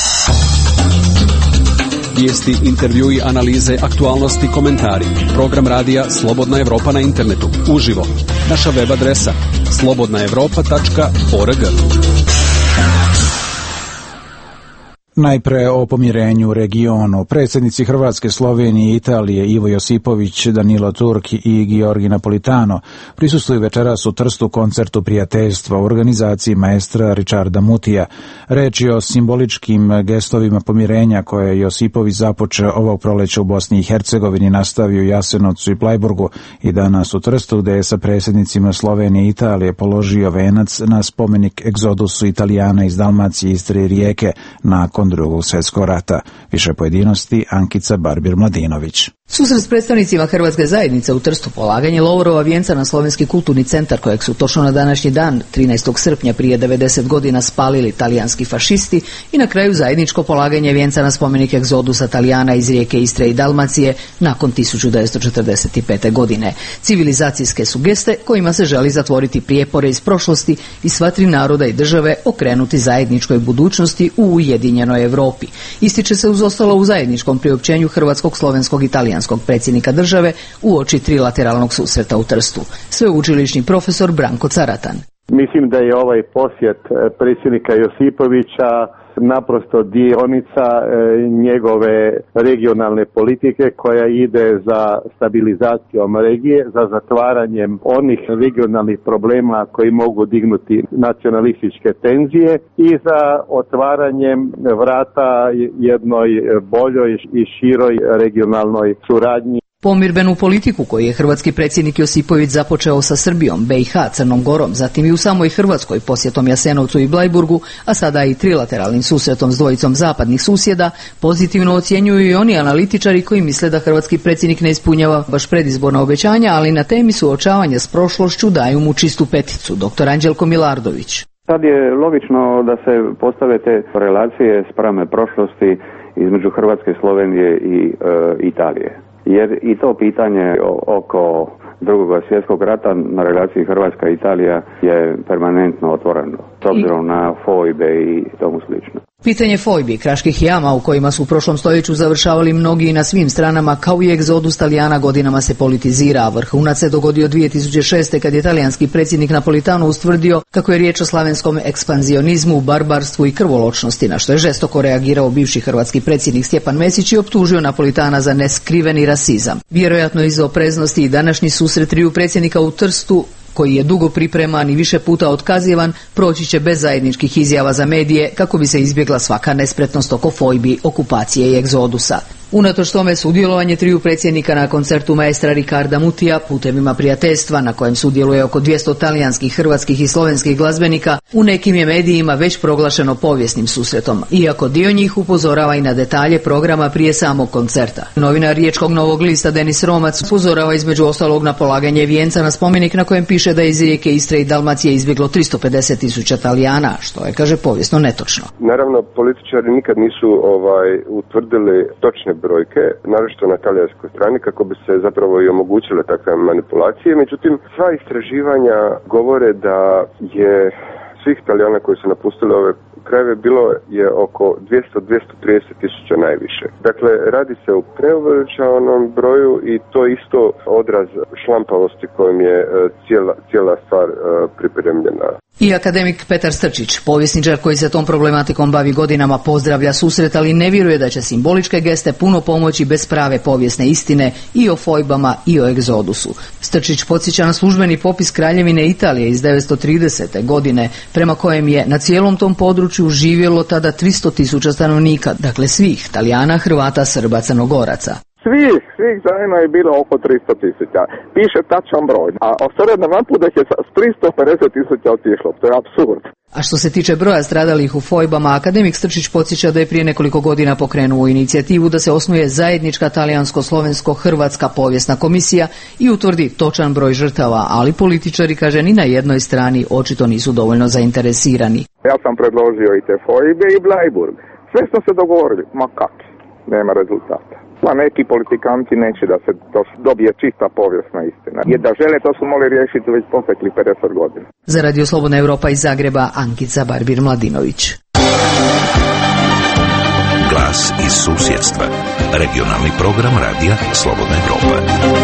Vijesti, intervjui, analize, aktualnosti, komentari. Program radija Slobodna Evropa na internetu. Uživo. Naša web adresa slobodna evropa tačka org. Najpre o pomirenju u regionu. Predsjednici Hrvatske, Slovenije i Italije Ivo Josipović, Danilo Turk i Georgi Napolitano prisustvuju večeras u Trstu koncertu prijateljstva u organizaciji maestra Richarda Mutija. Reč je o simboličkim gestovima pomirenja koje je Josipović započeo ovog proleća u Bosni i Hercegovini, nastavio u Jasenovcu i Plajburgu i danas u Trstu, gde je sa predsjednicima Slovenije i Italije položio venac na spomenik egzodusu Italijana iz Dalmacije, Istre i Rijeke nakon Drugog svjetskog rata. Više pojedinosti Ankica Barbir-Mladinović. Susret s predstavnicima Hrvatske zajednice u Trstu, polaganje Lovorova vijenca na Slovenski kulturni centar kojeg su točno na današnji dan, trinaestog srpnja prije devedeset godina spalili talijanski fašisti, i na kraju zajedničko polaganje vijenca na spomenik egzodusa Talijana iz Rijeke, Istre i Dalmacije nakon tisuću devetsto četrdeset pete. godine. Civilizacijske su geste kojima se želi zatvoriti prijepore iz prošlosti i sva tri naroda i države okrenuti zajedničkoj budućnosti u ujedinjenoj Evropi. Ističe se uz ostalo u zajedničkom priopćenju hrvatskog, slovenskog i talijanskog predsjednika države uoči trilateralnog susreta u Trstu. Sveučilišni profesor Branko Caratan. Mislim da je ovaj posjet predsjednika Josipovića naprosto dionica e, njegove regionalne politike koja ide za stabilizacijom regije, za zatvaranjem onih regionalnih problema koji mogu dignuti nacionalističke tenzije i za otvaranjem vrata jednoj boljoj i široj regionalnoj suradnji. Pomirbenu politiku koju je hrvatski predsjednik Josipović započeo sa Srbijom, B i H, Crnom Gorom, zatim i u samoj Hrvatskoj posjetom Jasenovcu i Blajburgu, a sada i trilateralnim susretom s dvojicom zapadnih susjeda, pozitivno ocjenjuju i oni analitičari koji misle da hrvatski predsjednik ne ispunjava baš predizborna obećanja, ali na temi suočavanja s prošlošću daju mu čistu peticu. Doktor Anđelko Milardović. Sad je logično da se postave te relacije sprame prošlosti između Hrvatske, Slovenije i e, Italije. Jer i to pitanje oko drugog svjetskog rata na relaciji Hrvatska-Italija je permanentno otvoreno, s obzirom na fojbe i tomu slično. Pitanje fojbi, kraških jama u kojima su u prošlom stoljeću završavali mnogi na svim stranama, kao i egzodus Talijana, godinama se politizira, a vrhunac se dogodio dvije tisuće šeste. kad je talijanski predsjednik Napolitano ustvrdio kako je riječ o slavenskom ekspanzionizmu, barbarstvu i krvoločnosti, na što je žestoko reagirao bivši hrvatski predsjednik Stjepan Mesić i optužio Napolitana za neskriveni rasizam. Vjerojatno iz opreznosti i današnji susret triju predsjednika u Trstu, koji je dugo pripreman i više puta otkazivan, proći će bez zajedničkih izjava za medije kako bi se izbjegla svaka nespretnost oko fojbi, okupacije i egzodusa. Unatoč tome, sudjelovanje triju predsjednika na koncertu maestra Ricarda Mutija putevima prijateljstva, na kojem sudjeluje oko dvjesto talijanskih, hrvatskih i slovenskih glazbenika, u nekim je medijima već proglašeno povijesnim susretom, iako dio njih upozorava i na detalje programa prije samog koncerta. Novinar Riječkog Novog lista Denis Romac upozorava između ostalog na polaganje vijenca na spomenik na kojem piše da iz Rijeke, Istre i Dalmacije izbjeglo tristo pedeset tisuća Talijana, što je, kaže, povijesno netočno. Naravno, političari nikad nisu ovaj utvrdili točne brojke, naročito na talijanskoj strani, kako bi se zapravo i omogućile takve manipulacije. Međutim, sva istraživanja govore da je svih Talijana koji su napustili ove krajeve bilo je oko dvjesto do dvjesto trideset tisuća najviše. Dakle, radi se o preuveličavanom broju i to isto odraz šlampavosti kojim je cijela, cijela stvar pripremljena. I akademik Petar Strčić, povjesničar koji se tom problematikom bavi godinama, pozdravlja susret, ali ne vjeruje da će simboličke geste puno pomoći bez prave povijesne istine i o fojbama i o egzodusu. Strčić podsjeća na službeni popis Kraljevine Italije iz devetsto tridesete. godine, prema kojem je na cijelom tom području živjelo tada tristo tisuća stanovnika, dakle svih Talijana, Hrvata, Srba, Crnogoraca. Svih, svih zajedno je bilo oko tristo tisuća. Piše tačan broj. A ostalo na mapu da je s tristo pedeset tisuća otišlo. To je apsurd. A što se tiče broja stradalih u fojbama, akademik Strčić podsjeća da je prije nekoliko godina pokrenuo inicijativu da se osnuje zajednička talijansko-slovensko-hrvatska povijesna komisija i utvrdi točan broj žrtava, ali političari, kaže, ni na jednoj strani očito nisu dovoljno zainteresirani. Ja sam predložio i te fojbe i Blajburg. Sve smo se dogovorili. Ma kakvi? Nema rezultata. Pa neki politikanti neće da se dobije čista povijesna istina. Jer da žele, to su mogli riješiti već potekli pedeset godina. Za Radio Slobodna Europa iz Zagreba, Ankica Barbir-Mladinović. Glas iz susjedstva. Regionalni program Radija Slobodna Europa.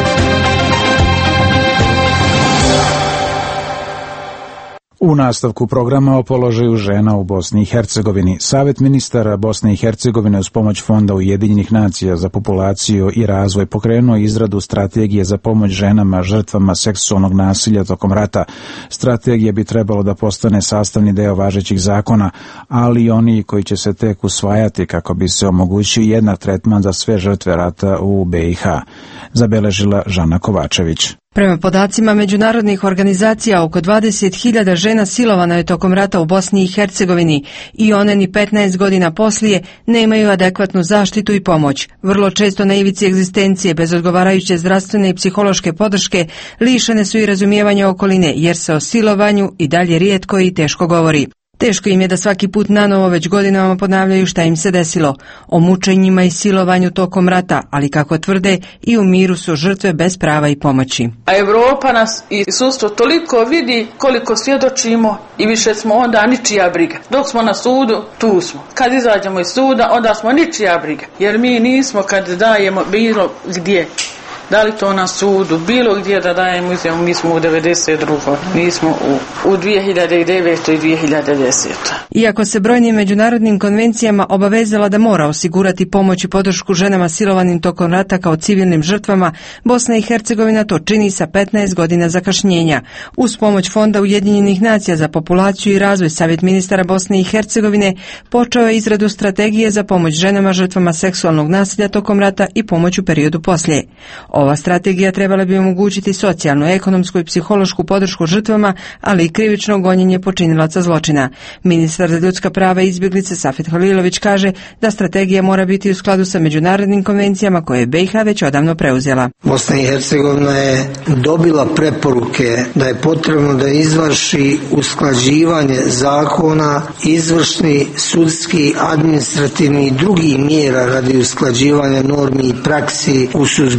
U nastavku programa o položaju žena u Bosni i Hercegovini, Savjet ministara Bosne i Hercegovine uz pomoć Fonda Ujedinjenih nacija za populaciju i razvoj pokrenuo izradu strategije za pomoć ženama žrtvama seksualnog nasilja tokom rata. Strategija bi trebalo da postane sastavni deo važećih zakona, ali i oni koji će se tek usvajati kako bi se omogućio jednak tretman za sve žrtve rata u B i H. Zabeležila Žana Kovačević. Prema podacima međunarodnih organizacija, oko dvadeset hiljada žena silovano je tokom rata u Bosni i Hercegovini i one ni petnaest godina poslije nemaju adekvatnu zaštitu i pomoć. Vrlo često na ivici egzistencije, bez odgovarajuće zdravstvene i psihološke podrške, lišene su i razumijevanja okoline, jer se o silovanju i dalje rijetko i teško govori. Teško im je da svaki put nanovo već godinama ponavljaju šta im se desilo, o mučenjima i silovanju tokom rata, ali kako tvrde, i u miru su žrtve bez prava i pomoći. A Europa nas i sudstvo toliko vidi koliko svjedočimo i više smo onda ničija briga. Dok smo na sudu, tu smo. Kad izađemo iz suda, onda smo ničija briga, jer mi nismo kad dajemo bilo gdje. Da li to na sudu, bilo gdje da dajemo izjavu, mi smo u devedeset drugoj. Mi smo u, u dvije hiljade devetoj i dvije hiljade desetoj. Iako se brojnim međunarodnim konvencijama obavezala da mora osigurati pomoć i podršku ženama silovanim tokom rata kao civilnim žrtvama, Bosna i Hercegovina to čini sa petnaest godina zakašnjenja. Uz pomoć Fonda Ujedinjenih nacija za populaciju i razvoj, Savjet ministara Bosne i Hercegovine počeo je izradu strategije za pomoć ženama žrtvama seksualnog nasilja tokom rata i pomoć u periodu poslije. Ova strategija trebala bi omogućiti socijalnu, ekonomsku i psihološku podršku žrtvama, ali i krivično gonjenje počinilaca zločina. Ministar za ljudska prava i izbjeglice Safet Halilović kaže da strategija mora biti u skladu sa međunarodnim konvencijama koje je B i H već odavno preuzela. Bosna i Hercegovina je dobila preporuke da je potrebno da izvrši usklađivanje zakona, izvršni, sudski, administrativni i drugih mjera radi usklađivanja normi i praksi u suzbijanju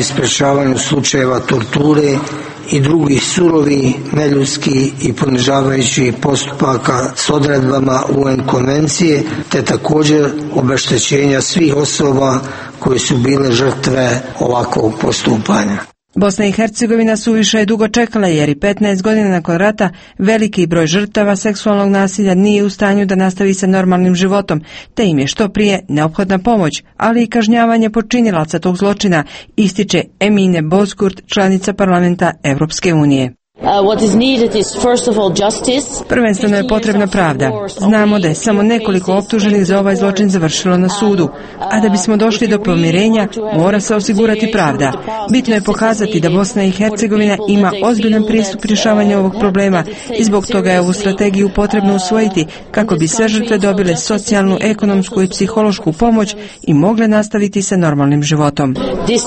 sprečavanju slučajeva torture i drugih surovi, neljudskih i ponižavajućih postupaka s odredbama U N konvencije, te također obeštećenja svih osoba koje su bile žrtve ovakvog postupanja. Bosna i Hercegovina suviše je dugo čekala jer i petnaest godina nakon rata veliki broj žrtava seksualnog nasilja nije u stanju da nastavi sa normalnim životom, te im je što prije neophodna pomoć, ali i kažnjavanje počinilaca tog zločina, ističe Emine Bozkurt, članica parlamenta Evropske unije. Prvenstveno je potrebna pravda. Znamo da je samo nekoliko optuženih za ovaj zločin završilo na sudu, a da bismo došli do pomirenja mora se osigurati pravda. Bitno je pokazati da Bosna i Hercegovina ima ozbiljan pristup rješavanju ovog problema i zbog toga je ovu strategiju potrebno usvojiti kako bi sve žrtve dobile socijalnu, ekonomsku i psihološku pomoć i mogle nastaviti sa normalnim životom.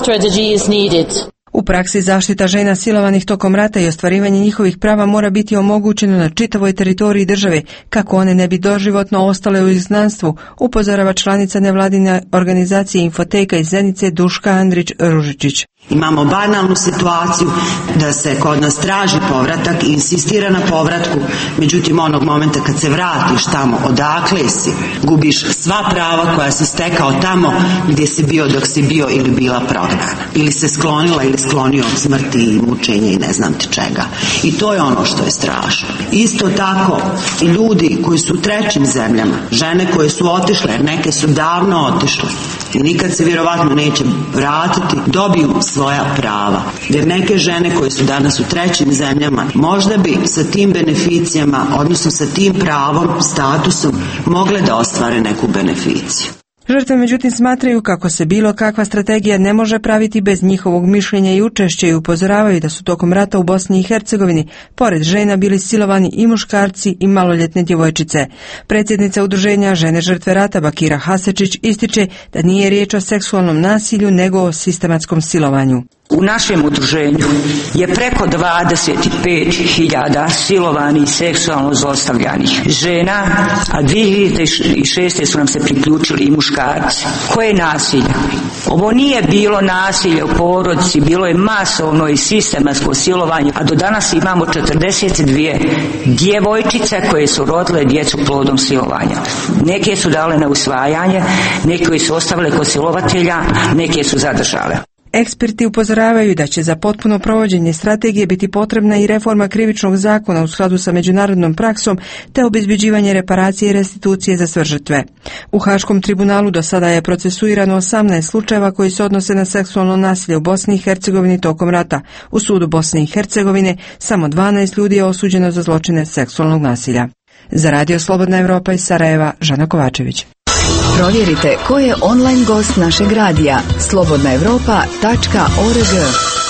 U praksi zaštita žena silovanih tokom rata i ostvarivanje njihovih prava mora biti omogućeno na čitavoj teritoriji države, kako one ne bi doživotno ostale u izgnanstvu, upozorava članica nevladine organizacije Infoteka iz Zenice Duška Andrić-Ružičić. Imamo banalnu situaciju da se kod nas traži povratak i insistira na povratku, međutim onog momenta kad se vratiš tamo odakle si, gubiš sva prava koja si stekao tamo gdje si bio dok si bio ili bila prognana. Ili se sklonila ili sklonio od smrti i mučenja i ne znam ti čega. I to je ono što je strašno. Isto tako i ljudi koji su u trećim zemljama, žene koje su otišle, neke su davno otišle i nikad se vjerovatno neće vratiti, dobiju svoja prava. Jer neke žene koje su danas u trećim zemljama možda bi sa tim beneficijama, odnosno sa tim pravom, statusom, mogle da ostvare neku beneficiju. Žrtve međutim smatraju kako se bilo kakva strategija ne može praviti bez njihovog mišljenja i učešća i upozoravaju da su tokom rata u Bosni i Hercegovini pored žena bili silovani i muškarci i maloljetne djevojčice. Predsjednica udruženja Žene žrtve rata Bakira Hasečić ističe da nije riječ o seksualnom nasilju nego o sistematskom silovanju. U našem udruženju je preko dvadeset pet hiljada silovanih i seksualno zlostavljanih žena, a dvije hiljade šeste. su nam se priključili i muškarci. Koje je nasilje? Ovo nije bilo nasilje u porodici, bilo je masovno i sistematsko silovanje, a do danas imamo četrdeset dvije djevojčice koje su rodile djecu plodom silovanja. Neke su dale na usvajanje, neke su ostavile kod silovatelja, neke su zadržale. Eksperti upozoravaju da će za potpuno provođenje strategije biti potrebna i reforma krivičnog zakona u skladu sa međunarodnom praksom te obezbeđivanje reparacije i restitucije za sve žrtve. U Haškom tribunalu do sada je procesuirano osamnaest slučajeva koji se odnose na seksualno nasilje u Bosni i Hercegovini tokom rata. U sudu Bosne i Hercegovine samo dvanaest ljudi je osuđeno za zločine seksualnog nasilja. Za Radio Slobodna Evropa iz Sarajeva, Žana Kovačević. Provjerite ko je online gost našeg radija slobodna evropa tačka org.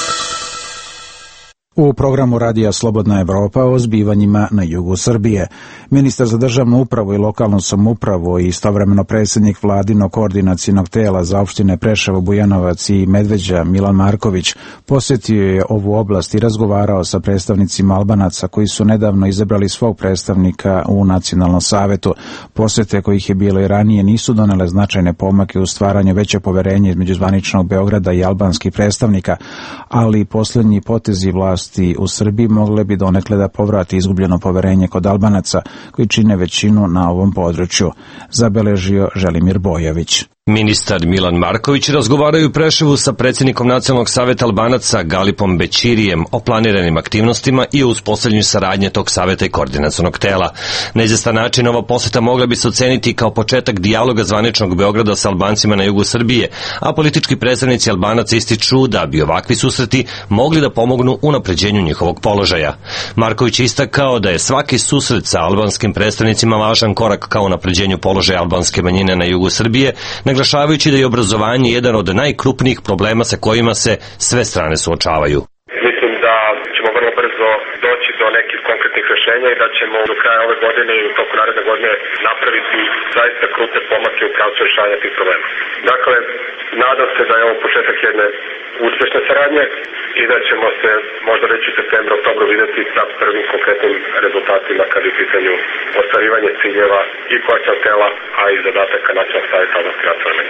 U programu Radija Slobodna Evropa o zbivanjima na jugu Srbije. Ministar za državnu upravu i lokalnu samoupravu i istovremeno predsjednik vladinog koordinacijnog tela za opštine Preševo, Bujanovac i Medveđa Milan Marković posjetio je ovu oblast i razgovarao sa predstavnicima Albanaca koji su nedavno izabrali svog predstavnika u Nacionalnom savetu. Posjete kojih je bilo i ranije nisu donele značajne pomake u stvaranju veće poverenje između zvaničnog Beograda i albanskih predstavnika, ali posljednji potezi vlasti u Srbiji mogle bi donekle da povrati izgubljeno poverenje kod Albanaca koji čine većinu na ovom području, zabeležio Želimir Bojović. Ministar Milan Marković razgovaraju u Preševu sa predsjednikom Nacionalnog saveta Albanaca Galipom Bećirijem o planiranim aktivnostima i o uspostavljanju saradnje tog saveta i koordinacionog tela. Na izvestan način ova posjeta mogla bi se oceniti kao početak dijaloga zvaničnog Beograda sa Albancima na jugu Srbije, a politički predstavnici Albanaca ističu da bi ovakvi susreti mogli da pomognu u napređenju njihovog položaja. Marković je istakao da je svaki susret sa albanskim predstavnicima važan korak kao napređenju položaja albanske manjine na jugu Srbije, naglašavajući da je obrazovanje jedan od najkrupnijih problema sa kojima se sve strane suočavaju. Mislim da ćemo vrlo brzo doći do nekih konkretnih rješenja i da ćemo do kraja ove godine i u toku naredne godine napraviti zaista krupne pomake u pravcu rješavanja tih problema. Dakle, nadam se da je ovo početak jedne uspješne saradnje i da ćemo se možda već u septembru, oktobru vidjeti sa prvim konkretnim rezultatima kad je u pitanju ostvarivanje ciljeva i koordinacionog tela, a i zadataka Nacionalnog saveta albanske nacionalne manjine.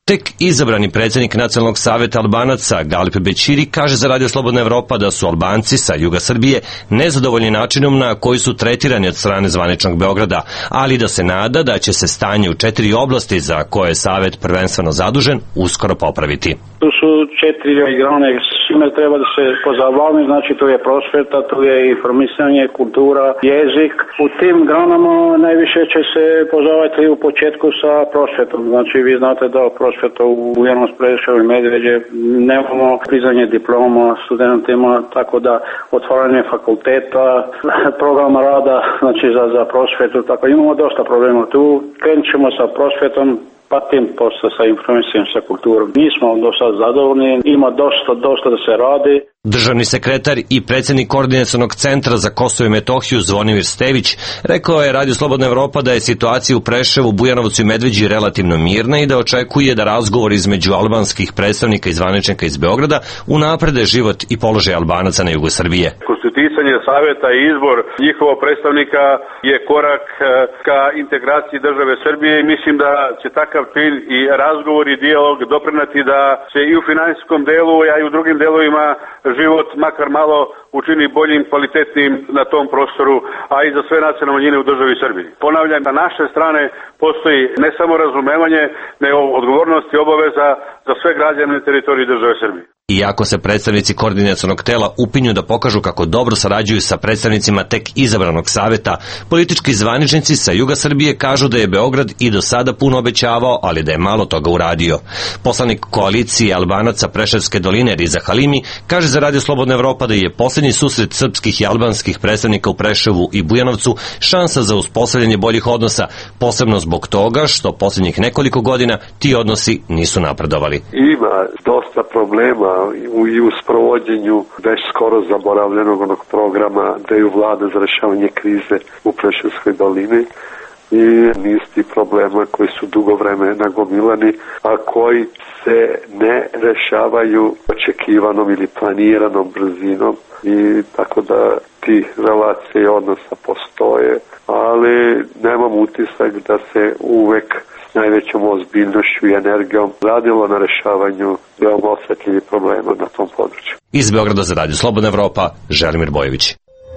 Tek izabrani predsjednik Nacionalnog saveta Albanaca Galip Bećiri kaže za Radio Slobodna Evropa da su Albanci sa juga Srbije nezadovoljni načinom na koji su tretirani od strane zvaničnog Beograda, ali da se nada da će se stanje u četiri oblasti za koje je savet prvenstveno zadužen uskoro popraviti. Tu su četiri grane čime treba da se pozabavimo, znači tu je prosveta, tu je informisanje, kultura, jezik. U tim granama najviše će se pozabaviti u početku sa prosvetom. Znači vi znate da prosveta u Bujanovcu, Preševu i Medveđe nemamo priznanje diploma studentima, tako da otvaranje fakulteta, programa rada, znači za, za prosvetu, tako imamo dosta problema tu. Krenut ćemo sa prosvetom, pa tim posle sa informisanjem, sa kulturom. Nismo do sad zadovoljni, ima dosta, dosta da se radi. Državni sekretar i predsjednik Koordinacionog centra za Kosovo i Metohiju Zvonimir Stević rekao je Radio Slobodna Evropa da je situacija u Preševu, Bujanovcu i Medveđi relativno mirna i da očekuje da razgovor između albanskih predstavnika i zvaničnika iz Beograda unaprede život i položaj Albanaca na jugu Srbije. Konstituisanje saveta i izbor njihovog predstavnika je korak ka integraciji države Srbije i mislim da će takav cilj i razgovor i dijalog doprineti da se i u finansijskom delu, a i u drugim delovima život makar malo učini boljim, kvalitetnim na tom prostoru, a i za sve nacionalne manjine u državi Srbiji. Ponavljam, na naše strane postoji ne samo razumevanje, nego odgovornost i obaveza za sve građane na teritoriji države Srbije. Iako se predstavnici koordinacionog tela upinju da pokažu kako dobro sarađuju sa predstavnicima tek izabranog saveta, politički zvaničnici sa juga Srbije kažu da je Beograd i do sada puno obećavao, ali da je malo toga uradio. Poslanik koalicije Albanaca Preševske doline Riza Halimi kaže za Radio Slobodna Evropa da je posljednji susret srpskih i albanskih predstavnika u Preševu i Bujanovcu šansa za uspostavljanje boljih odnosa, posebno zbog toga što posljednjih nekoliko godina ti odnosi nisu napredovali. Ima dosta problema i u sprovođenju već skoro zaboravljenog onog programa da je vlada za rešavanje krize u Preševskoj dolini i niz ti problema koji su dugo vreme nagomilani, a koji se ne rešavaju očekivanom ili planiranom brzinom i tako da ti relacije i odnosa postoje, ali nemam utisak da se uvek najvećom ozbiljnošću i energijom radilo na rešavanju veoma osetljivih problema na tom području. Iz Beograda za Radio Slobodna Evropa, Želimir Bojović.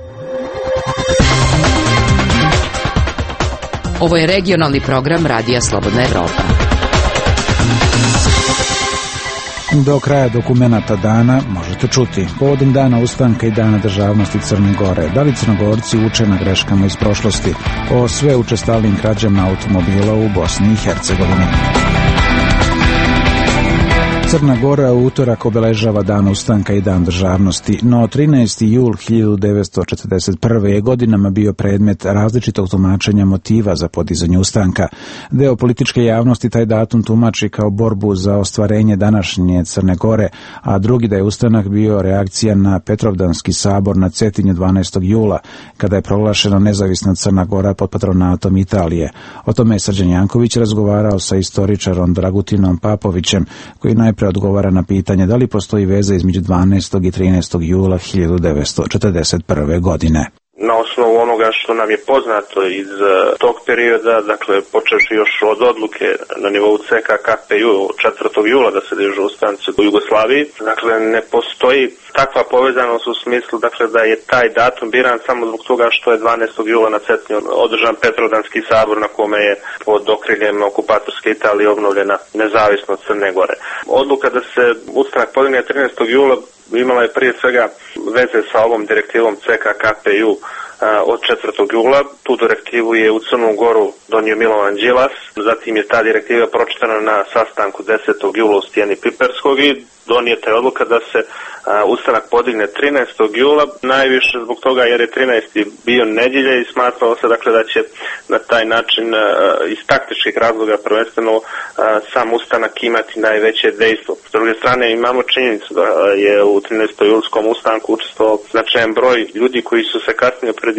Ovo je regionalni program Radija Slobodna Evropa. Do kraja dokumenata dana možete čuti povodom dana ustanka i dana državnosti Crne Gore. Da li Crnogorci uče na greškama iz prošlosti o sve učestalijim krađama automobila u Bosni i Hercegovini? Crna Gora u utorak obeležava dan ustanka i dan državnosti, no trinaesti jul hiljadu devetsto četrdeset prve je godinama bio predmet različitog tumačenja motiva za podizanje ustanka. Deo političke javnosti taj datum tumači kao borbu za ostvarenje današnje Crne Gore, a drugi da je ustanak bio reakcija na Petrovdanski sabor na Cetinju dvanaestog jula, kada je proglašena nezavisna Crna Gora pod patronatom Italije. O tome je Srđan Janković razgovarao sa istoričarom Dragutinom Papovićem, koji najpre odgovara na pitanje da li postoji veza između dvanaestog i trinaestog jula hiljadu devetsto četrdeset prve godine. Na osnovu onoga što nam je poznato iz tog perioda, dakle počevši još od odluke na nivou C K K P U četvrtog jula da se dižu ustanci u Jugoslaviji, dakle ne postoji takva povezanost u smislu dakle da je taj datum biran samo zbog toga što je dvanaestog jula na Cetinju održan Petrovdanski sabor na kome je pod okriljem okupatorske Italije obnovljena nezavisnost Crne Gore. Odluka da se ustanak podigne trinaestog jula imala je prije svega veze sa ovom direktivom C K K P U od četvrtog jula. Tu direktivu je u Crnu Goru donio Milovan Đilas, zatim je ta direktiva pročitana na sastanku desetog jula u Stijeni Piperskog i donijeta je odluka da se uh, ustanak podigne trinaestog jula, najviše zbog toga jer je trinaesti bio nedjelja i smatralo se dakle da će na taj način uh, iz taktičkih razloga prvenstveno uh, sam ustanak imati najveće dejstvo. S druge strane imamo činjenicu da je u trinaestoj julskom ustanku učestvovao značajan broj ljudi koji su se kasnije opredijelili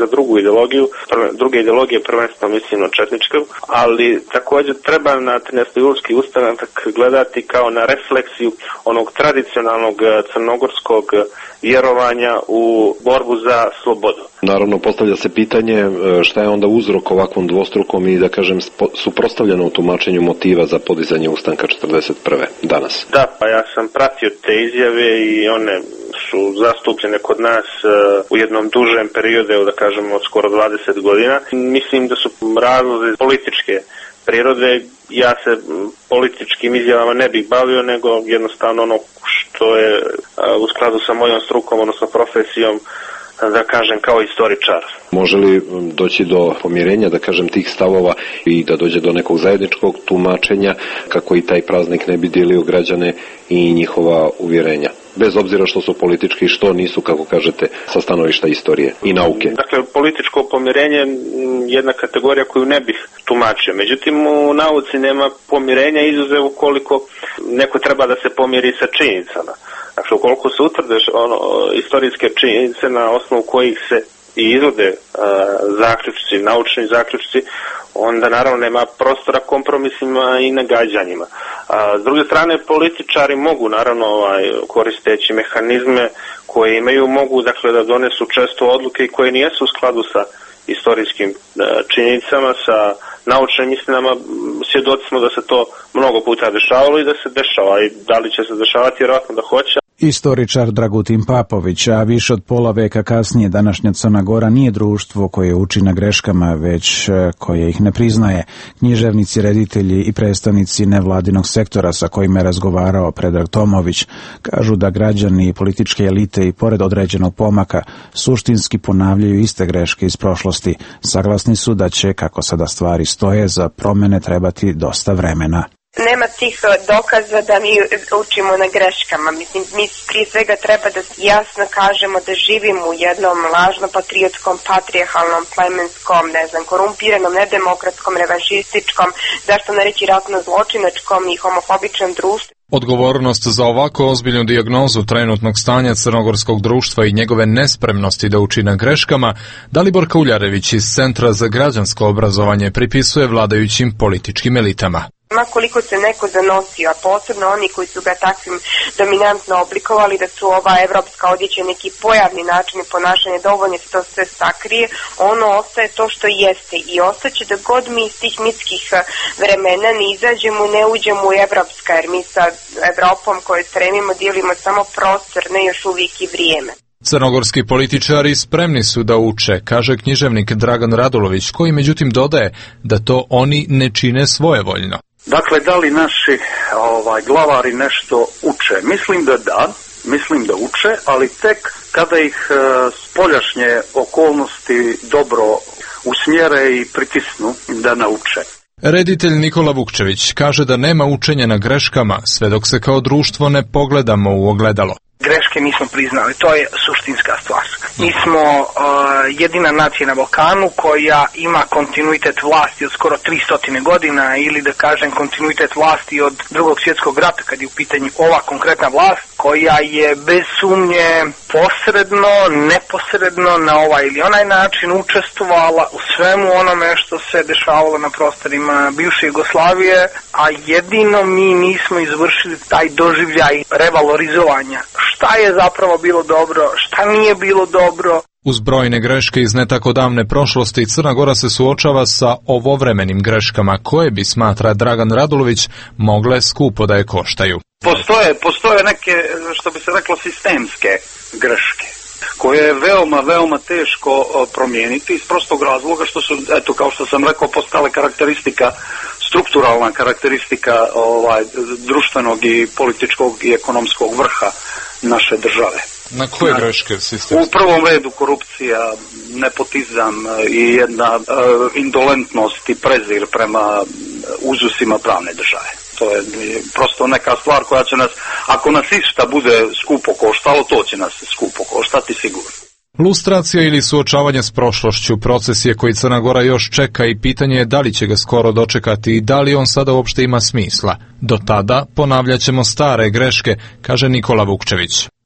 za drugu ideologiju, druge ideologije prvenstveno mislim na četničku, ali također treba na trinaestojulski ustanak gledati kao na refleksiju onog tradicionalnog crnogorskog vjerovanja u borbu za slobodu. Naravno, postavlja se pitanje šta je onda uzrok ovakvom dvostrukom i, da kažem, suprotstavljenom tumačenju motiva za podizanje ustanka četrdeset prve danas. Da, pa ja sam pratio te izjave i one su zastupljene kod nas u jednom dužem periodu, da kažemo od skoro dvadeset godina. Mislim da su razlozi političke prirode. Ja se političkim izjavama ne bih bavio, nego jednostavno ono što je u skladu sa mojom strukom, odnosno profesijom, da kažem, kao istoričar. Može li doći do pomirenja, da kažem, tih stavova i da dođe do nekog zajedničkog tumačenja kako i taj praznik ne bi dijelio građane i njihova uvjerenja? Bez obzira što su politički i što nisu, kako kažete, sa stanovišta istorije i nauke. Dakle, političko pomirenje je jedna kategorija koju ne bih tumačio. Međutim, u nauci nema pomirenja izuzev ukoliko neko treba da se pomiri sa činjenicama. Dakle, ukoliko se utvrde ono, istorijske činjenice na osnovu kojih se i izvode a, zaključci, naučni zaključci, onda naravno nema prostora kompromisima i nagađanjima. A, s druge strane, političari mogu naravno ovaj, koristeći mehanizme koje imaju, mogu dakle da donesu često odluke koje nijesu u skladu sa istorijskim a, činjenicama, sa naučnim istinama. Svjedoci smo da se to mnogo puta dešavalo i da se dešava, i da li će se dešavati, vjerojatno da hoće. Istoričar Dragutin Papović, a više od pola veka kasnije današnja Crna Gora nije društvo koje uči na greškama, već koje ih ne priznaje. Književnici, reditelji i predstavnici nevladinog sektora sa kojima je razgovarao Predrag Tomović kažu da građani i političke elite i pored određenog pomaka suštinski ponavljaju iste greške iz prošlosti. Saglasni su da će, kako sada stvari stoje, za promene trebati dosta vremena. Nema tih dokaza da mi učimo na greškama. Mislim, mi prije svega treba da jasno kažemo da živimo u jednom lažno patriotskom, patrijarhalnom, plemenskom, ne znam, korumpiranom, nedemokratskom, revanšističkom, zašto ne reći ratno zločinačkom i homofobičnom društvu. Odgovornost za ovako ozbiljnu dijagnozu trenutnog stanja crnogorskog društva i njegove nespremnosti da uči na greškama, Dalibor Kauljarević iz Centra za građansko obrazovanje pripisuje vladajućim političkim elitama. Ma koliko se neko zanosio, a posebno oni koji su ga takvim dominantno oblikovali, da su ova evropska odjeća neki pojavni načini ponašanja, dovoljno se to sve sakrije, ono ostaje to što jeste i ostaće da god mi iz tih mitskih vremena ne izađemo, ne uđemo u evropska, jer mi sa Evropom koju stremimo dijelimo samo prostor, ne još uvijek i vrijeme. Crnogorski političari spremni su da uče, kaže književnik Dragan Radulović, koji međutim dodaje da to oni ne čine svojevoljno. Dakle, da li naši ovaj, glavari nešto uče? Mislim da da, mislim da uče, ali tek kada ih e, spoljašnje okolnosti dobro usmjere i pritisnu da nauče. Reditelj Nikola Vukčević kaže da nema učenja na greškama sve dok se kao društvo ne pogledamo u ogledalo. Greške nismo priznali, to je suštinska stvar. Mi smo uh, jedina nacija na Balkanu koja ima kontinuitet vlasti od skoro tristo godina, ili da kažem kontinuitet vlasti od drugog svjetskog rata, kad je u pitanju ova konkretna vlast, koja je bez sumnje posredno, neposredno na ovaj ili onaj način učestvovala u svemu onome što se dešavalo na prostorima bivše Jugoslavije, a jedino mi nismo izvršili taj doživljaj revalorizovanja. Šta je zapravo bilo dobro, šta nije bilo dobro. Uz brojne greške iz ne tako davne prošlosti, Crna Gora se suočava sa ovovremenim greškama koje bi, smatra Dragan Radulović, mogle skupo da je koštaju. Postoje, postoje neke, što bi se reklo, sistemske greške koje je veoma, veoma teško promijeniti iz prostog razloga što su, eto, kao što sam rekao, postale karakteristika, strukturalna karakteristika ovaj, društvenog i političkog i ekonomskog vrha naše države. Na koje greške sistemske? U prvom redu korupcija, nepotizam i jedna uh, indolentnost i prezir prema uzusima pravne države. To je prosto neka stvar koja će nas, ako nas išta bude skupo koštalo, to će nas skupo koštati sigurno. Lustracija ili suočavanje s prošlošću proces je koji Crna Gora još čeka i pitanje je da li će ga skoro dočekati i da li on sada uopšte ima smisla. Do tada ponavljat ćemo stare greške, kaže Nikola Vukčević.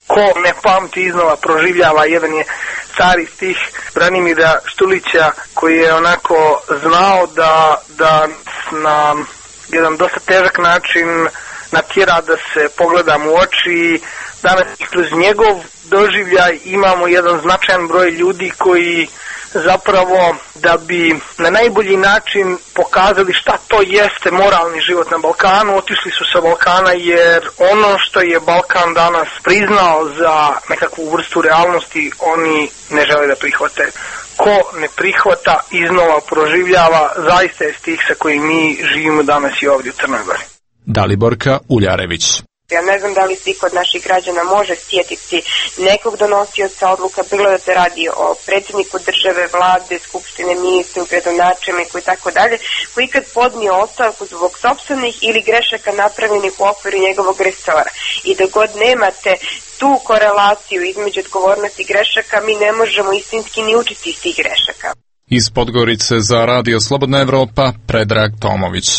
Ko ne pamti iznova proživljava. Jedan je stari stih Branimira Štulića koji je onako znao da, da na jedan dosta težak način natjera da se pogledamo u oči i danas kroz njegov doživljaj imamo jedan značajan broj ljudi koji zapravo da bi na najbolji način pokazali šta to jeste moralni život na Balkanu, otišli su sa Balkana jer ono što je Balkan danas priznao za nekakvu vrstu realnosti oni ne žele da prihvate. Ko ne prihvata iznova proživljava, zaista je stih sa kojim mi živimo danas i ovdje u Crnoj Gori. Daliborka Uljarević. Ja ne znam da li svi kod naših građana može sjetiti nekog donosioca odluka, bilo da se radi o predsjedniku države, vlade, skupštine, ministru, gradonačelniku i tako dalje, koji kad podnio ostavku zbog sopstvenih ili grešaka napravljenih u okviru njegovog resora. I dok god nemate tu korelaciju između odgovornosti i grešaka, mi ne možemo istinski ni učiti iz tih grešaka. Iz Podgorice za Radio Slobodna Evropa, Predrag Tomović.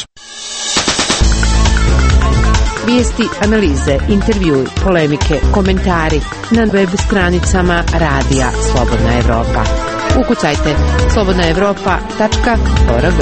Vijesti, analize, intervjui, polemike, komentari na web stranicama Radija Slobodna Evropa. Ukucajte slobodna evropa tačka org.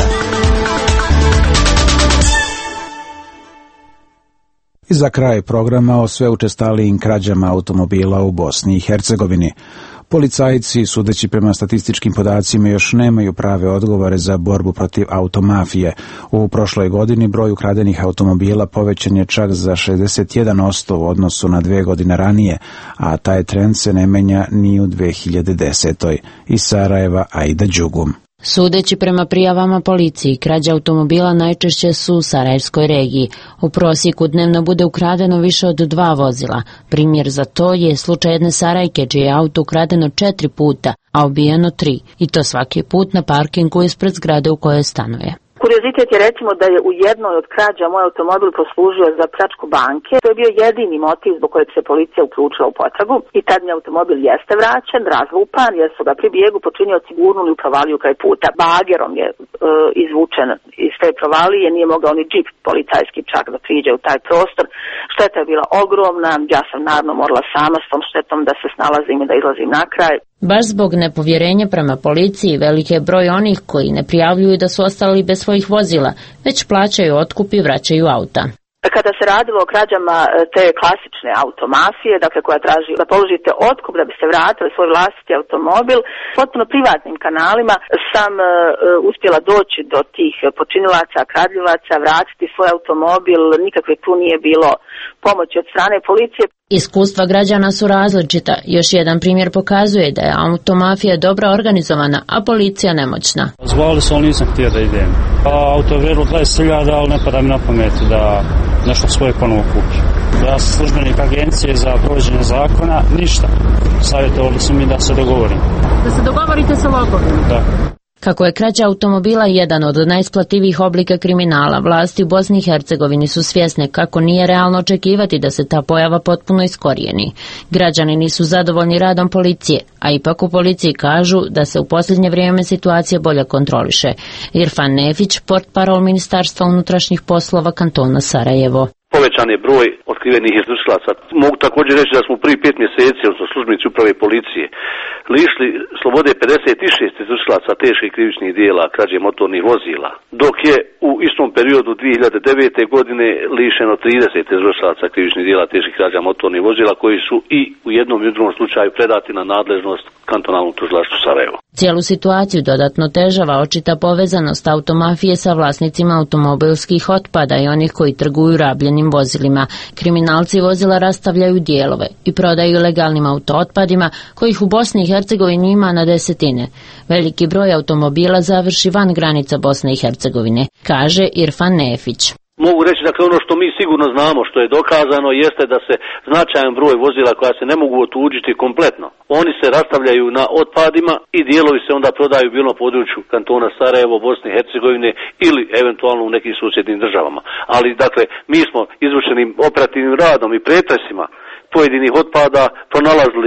I za kraj programa o sve učestalijim krađama automobila u Bosni i Hercegovini. Policajci, sudeći prema statističkim podacima, još nemaju prave odgovore za borbu protiv automafije. U prošloj godini broj ukradenih automobila povećan je čak za šezdeset jedan posto u odnosu na dve godine ranije, a taj trend se ne menja ni u dve hiljade desetoj. Iz Sarajeva, Aida Đugum. Sudeći prema prijavama policiji, krađe automobila najčešće su u Sarajevskoj regiji. U prosjeku dnevno bude ukradeno više od dva vozila. Primjer za to je slučaj jedne Sarajke, čije je auto ukradeno četiri puta, a ubijeno tri. I to svaki put na parkingu ispred zgrade u kojoj stanuje. Kuriozitet je recimo da je u jednoj od krađa moj automobil poslužio za pljačku banke. To je bio jedini motiv zbog kojeg se policija uključila u potragu i tad mi automobil jeste vraćen, razlupan, jer su ga pri bijegu počinioci gurnuli u provaliju kraj puta. Bagerom je e, izvučen iz te provalije, nije mogao ni džip policajski čak da priđe u taj prostor. Šteta je bila ogromna, ja sam naravno morala sama s tom štetom da se snalazim i da izlazim na kraj. Baš zbog nepovjerenja prema policiji, veliki je broj onih koji ne prijavljuju da su ostali bez svojih vozila, već plaćaju otkup i vraćaju auta. Kada se radilo o krađama te klasične automafije, dakle koja traži da položite otkup da biste vratili svoj vlastiti automobil, potpuno privatnim kanalima sam uh, uspjela doći do tih počinilaca, kradljivaca, vratiti svoj automobil, nikakve tu nije bilo pomoći od strane policije. Iskustva građana su različita. Još jedan primjer pokazuje da je automafija dobro organizovana, a policija nemoćna. Zvali su, ali nisam htio da idem. Pa auto je vrijedilo dvadeset hiljada, ali ne pada mi na pamet da nešto svoje ponovo kupi. Ja sam službenik agencije za provođenje zakona, ništa. Savjetovali su mi da se dogovorim. Da se dogovorite sa logovima? Da. Kako je krađa automobila jedan od najisplativijih oblika kriminala, vlasti u Bosni i Hercegovini su svjesne kako nije realno očekivati da se ta pojava potpuno iskorijeni. Građani nisu zadovoljni radom policije, a ipak u policiji kažu da se u posljednje vrijeme situacija bolje kontroliše. Irfan Nefić, portparol Ministarstva unutrašnjih poslova kantona Sarajevo. Povećan je broj otkrivenih izvršilaca. Mogu također reći da smo u prvi pet mjeseci, odnosno službenici uprave policije, lišili slobode pedeset šest izvršilaca teških krivičnih dijela krađe motornih vozila, dok je u istom periodu dvije hiljade devete. godine lišeno trideset izvršilaca krivičnih dijela teških krađa motornih vozila, koji su i u jednom i u drugom slučaju predati na nadležnost kantonalnom tužilaštvu Sarajevo. Cijelu situaciju dodatno težava očita povezanost automafije sa vlasnicima automobilskih otpada i onih koji trguju rabljenim vozilima. Kriminalci vozila rastavljaju dijelove i prodaju legalnim autootpadima, kojih u Bosni i Hercegovini ima na desetine. Veliki broj automobila završi van granica Bosne i Hercegovine, kaže Irfan Nefić. Mogu reći da ono što mi sigurno znamo, što je dokazano, jeste da se značajan broj vozila koja se ne mogu otuđiti kompletno, oni se rastavljaju na otpadima i dijelovi se onda prodaju bilo na području kantona Sarajevo, Bosne i Hercegovine ili eventualno u nekim susjednim državama. Ali dakle, mi smo izvršenim operativnim radom i pretresima pojedinih otpada pronalazili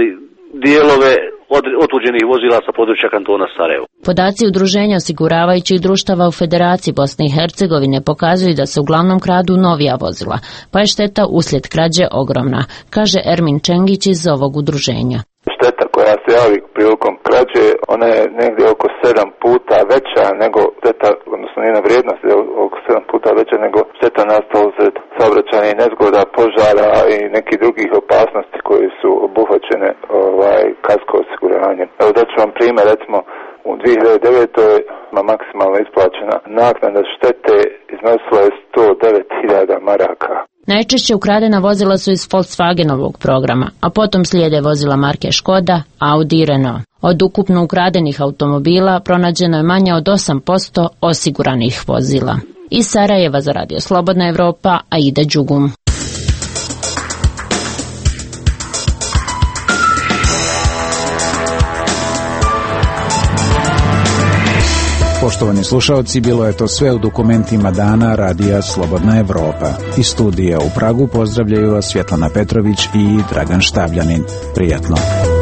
dijelove od otuđenih vozila sa područja kantona Sarajevo. Podaci udruženja osiguravajućih društava u Federaciji Bosne i Hercegovine pokazuju da se uglavnom kradu novija vozila, pa je šteta uslijed krađe ogromna, kaže Ermin Čengić iz ovog udruženja. Šteta koja se javi prilikom krađe, ona je negdje oko sedam puta veća nego šteta, odnosno njena vrijednost je oko sedam puta veća nego šteta nastala usred saobraćajnih nezgoda, požara i nekih drugih opasnosti koje su obuhvaćene ovaj, kasko osiguranjem. Evo da ću vam primjer, recimo u dvije hiljade devetoj. maksimalno isplaćena naknada štete iznosila je sto devet hiljada maraka. Najčešće ukradena vozila su iz Volkswagenovog programa, a potom slijede vozila marke Škoda, Audi i Renault. Od ukupno ukradenih automobila pronađeno je manje od osam posto osiguranih vozila. Iz Sarajeva za Radio Slobodna Evropa, Aida Đugum. Poštovani slušalci, bilo je to sve u dokumentima dana Radija Slobodna Evropa. Iz studija u Pragu pozdravljaju vas Svjetlana Petrović i Dragan Štavljanin. Prijatno.